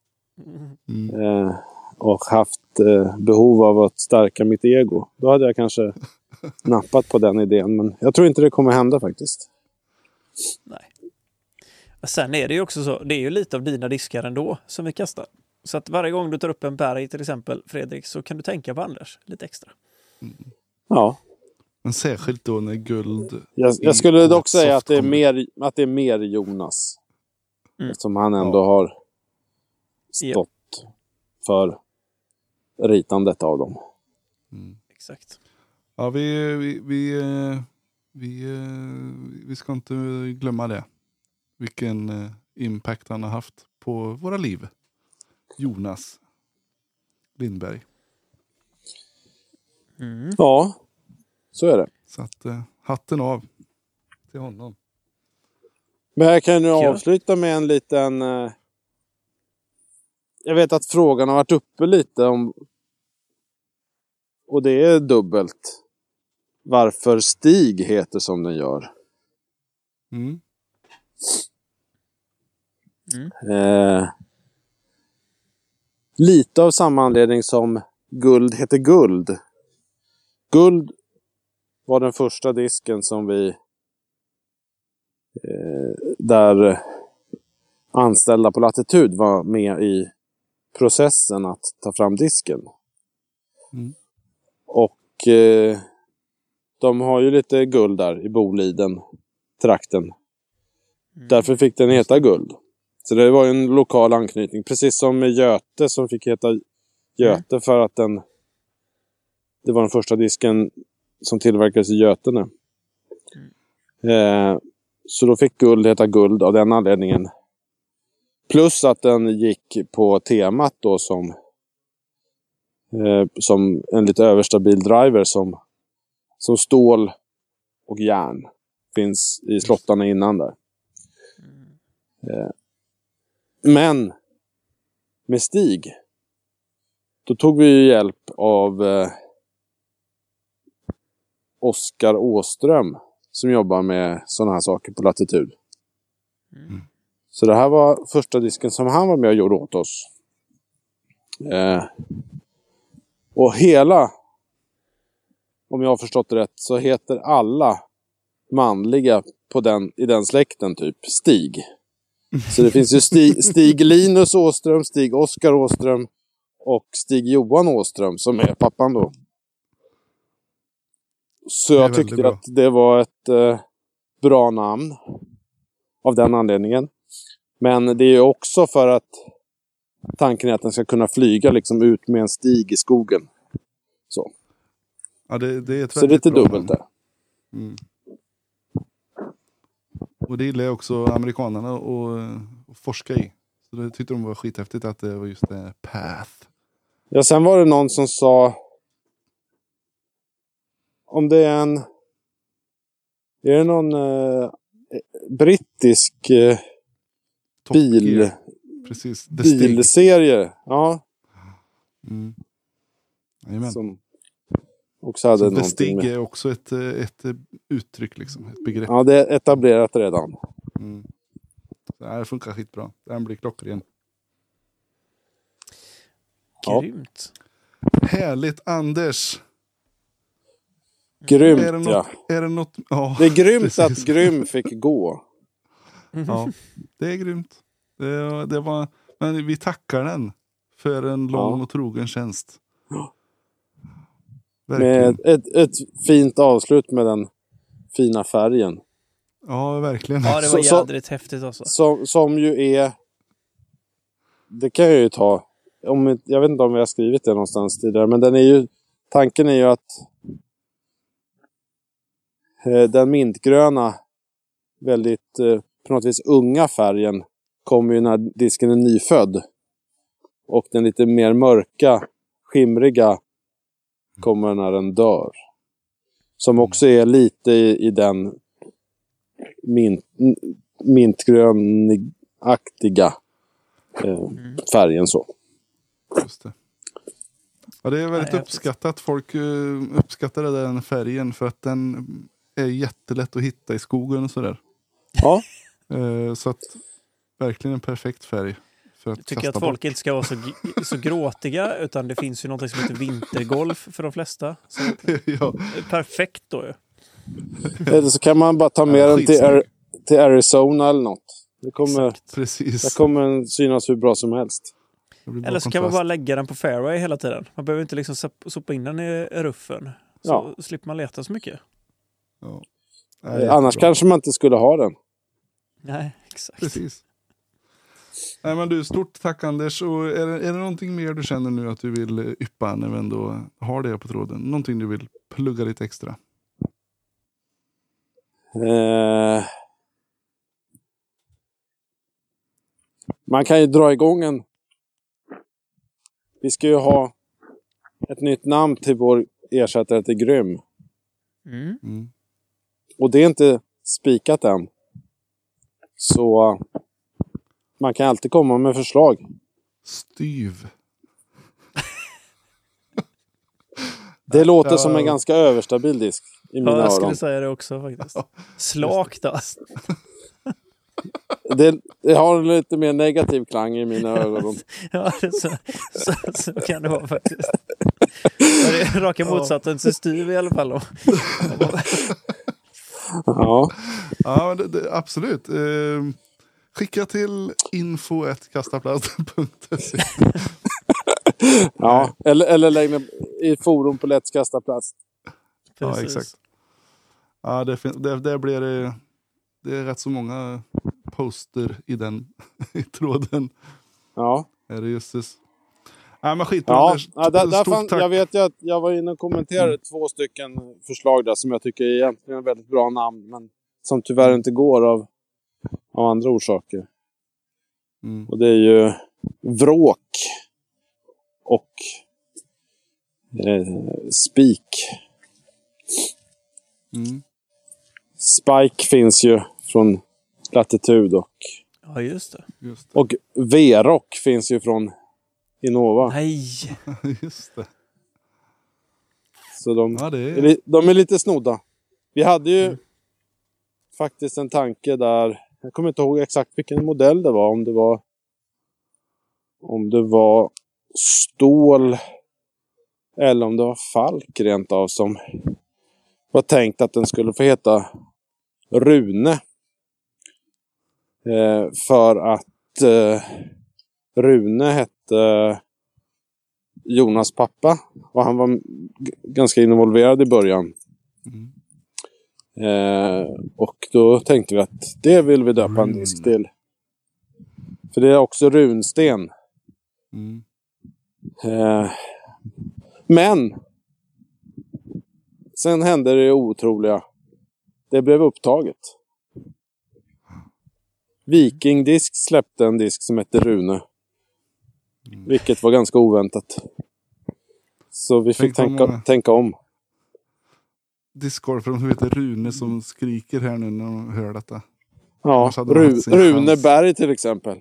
Och haft behov av att stärka mitt ego. Då hade jag kanske nappat på den idén. Men jag tror inte det kommer hända faktiskt. Nej. Sen är det ju också så, det är ju lite av dina diskar ändå som vi kastar. Så att varje gång du tar upp en berg till exempel, Fredrik, så kan du tänka på Anders lite extra. Ja. Men särskilt då när guld... Jag skulle dock säga att det är mer Jonas. Eftersom han ändå har stått för ritandet av dem. Exakt. Ja, vi ska inte glömma det. Vilken impact han har haft på våra liv. Jonas Lindberg. Ja, så är det. Så att hatten av till honom. Men jag kan nu avsluta med en liten... jag vet att frågan har varit uppe lite om... Och det är dubbelt. Varför Stig heter som den gör. Lite av samma anledning som guld heter guld. Guld var den första disken som vi där anställda på Latitude var med i processen att ta fram disken. Och de har ju lite guld där i Boliden trakten. Därför fick den heta guld. Så det var ju en lokal anknytning. Precis som med Göte som fick heta Göte för att det var den första disken som tillverkades i Götene. Så då fick guld heta guld av den anledningen. Plus att den gick på temat då som en lite överstabil driver som stål och järn finns i slottarna innan där. Men med Stig, då tog vi ju hjälp av Oskar Åström som jobbar med sådana här saker på Latitud. Så det här var första disken som han var med och gjorde åt oss. Och hela, om jag har förstått det rätt, så heter alla manliga i den släkten typ Stig. Så det finns ju Stig Linus Åström, Stig Oskar Åström och Stig Johan Åström som är pappan då. Så jag tyckte att det var ett bra namn av den anledningen. Men det är ju också för att tanken är att den ska kunna flyga liksom ut med en stig i skogen. Så, det är ett så lite dubbelt där. Mm. Och det gillar också amerikanerna att forska i. Så det tyckte de var skithäftigt att det var just det Path. Ja, sen var det någon som sa om det är är det någon brittisk bilserie. Ja. Som också hade någonting. Stig är också ett uttryck liksom, ett begrepp. Ja, det är etablerat redan. Det här funkar skitbra. Den blir klockren. Grymt. Härligt, Anders. Grymt, är det något? Ja, det är grymt precis. Att Grym fick gå. Ja, det är grymt. Det var, men vi tackar den för en lång och trogen tjänst. Med ett fint avslut med den fina färgen. Ja, verkligen. Ja, det var jädrigt häftigt också. Som ju är... Det kan jag ju ta... jag vet inte om vi har skrivit det någonstans tidigare. Men den är ju... Tanken är ju att... den mintgröna, väldigt på något vis unga färgen kommer ju när disken är nyfödd. Och den lite mer mörka, skimriga kommer när den dör. Som också är lite i den mintgrönaktiga färgen så. Just det. Ja, det är väldigt uppskattat. Folk uppskattar den färgen för att den är jättelätt att hitta i skogen och sådär. Ja. Så att verkligen en perfekt färg. Jag tycker att folk inte ska vara så gråtiga, utan det finns ju något som heter vintergolf för de flesta. Så ja. Det är perfekt då ju. Eller så kan man bara ta med den till Arizona eller något. Det kommer synas hur bra som helst. Eller så kan man bara lägga den på fairway hela tiden. Man behöver inte liksom sopa in den i ruffen. Så slipper man leta så mycket. Ja. Annars kanske man inte skulle ha den. Nej, exakt. Precis. Nej, men du, stort tack Anders. Och är det någonting mer du känner nu att du vill yppa när vi ändå har det på tråden? Någonting du vill plugga lite extra? Man kan ju dra igång vi ska ju ha ett nytt namn till vår ersättare till Grym. Och det är inte spikat än. Så man kan alltid komma med förslag. Styv. Det låter som en ganska överstabil disk i mina öron. Jag skulle säga det också faktiskt. Slak då. Det har lite mer negativ klang i mina öron. Ja, så kan det vara faktiskt. Det är raka motsatsen till styv i alla fall då. Ja. Ja, absolut. Skicka till info@kastaplast.se. Ja, eller lägg ner i forum på Let's Kasta Plast. Ja, exakt. Ja, det blir det är rätt så många poster i den i tråden. Ja. Är det just det? Ja, men skitbra. Jag vet ju att jag var inne och kommenterade 2 stycken förslag där som jag tycker är egentligen väldigt bra namn, men som tyvärr inte går av andra orsaker. Och det är ju Vråk och Spik. Spike finns ju från Latitud och Ja, just det. Och V-Rock finns ju från Innova. Nej! Just det. Så de, Ja, de är lite snodda. Vi hade ju faktiskt en tanke där. Jag kommer inte ihåg exakt vilken modell det var. Om det var stål eller om det var Falk rent av, som var tänkt att den skulle få heta Rune. För att Rune hette Jonas pappa och han var ganska involverad i början. Och då tänkte vi att det vill vi döpa en disk till. För det är också runsten. Men sen hände det otroliga. Det blev upptaget. Vikingdisk släppte en disk som hette Rune. Vilket var ganska oväntat. Så vi fick tänka om. Discgolfaren som heter Rune som skriker här nu när de hör detta. Ja, Rune Berg till exempel.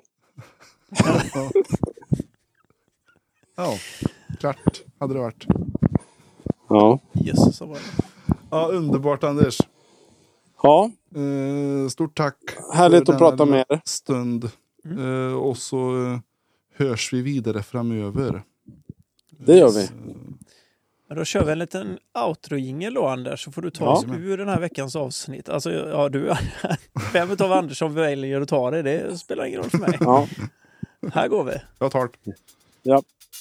Ja, klart hade det varit. Ja. Jesus, så var det. Ja, underbart Anders. Ja. Stort tack. Härligt att prata med er. Stund. Och så hörs vi vidare framöver. Det gör vi. Men då kör vi en liten outro-jingel då, Anders, så får du ta oss ur den här veckans avsnitt. Alltså, ja, vem av Anders som väljer att ta det spelar ingen roll för mig. Ja. Här går vi. Jag tar det. Ja.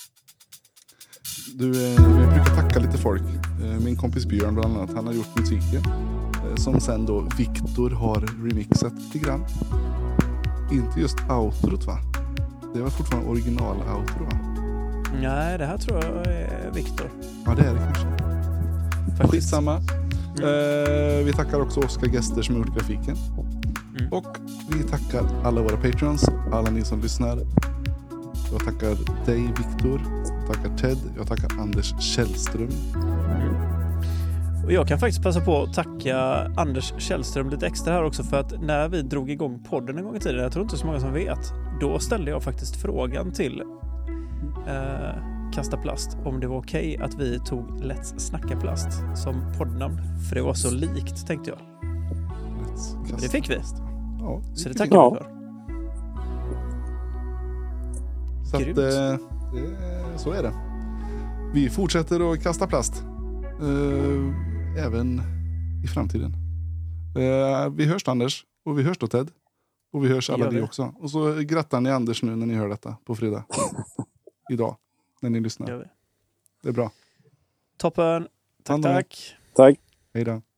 Du, vi brukar tacka lite folk. Min kompis Björn bland annat, han har gjort musiken. Som sen då Viktor har remixat lite grann. Inte just outrot, va? Det var fortfarande original outro, va? Nej, det här tror jag är Viktor. Ja, det är det kanske. Skitsamma. Vi tackar också Oskar Gester som har gjort grafiken. Och vi tackar alla våra patrons, alla ni som lyssnar. Jag tackar dig, Viktor. Jag tackar Ted. Jag tackar Anders Källström. Och jag kan faktiskt passa på att tacka Anders Källström lite extra här också, för att när vi drog igång podden en gång i tiden, jag tror inte så många som vet, då ställde jag faktiskt frågan till Kasta Plast om det var okej att vi tog Let's Snacka Plast som poddnamn, för det var så likt, tänkte jag. Det fick vi. Ja, så det tackar vi för. Så att, så är det. Vi fortsätter att kasta plast. Även i framtiden. Vi hörs Anders. Och vi hörs då Ted. Och vi hörs alla ni också. Och så grattar ni Anders nu när ni hör detta på fredag. Idag. När ni lyssnar. Det är bra. Toppen. Tack. Tack. Hej då.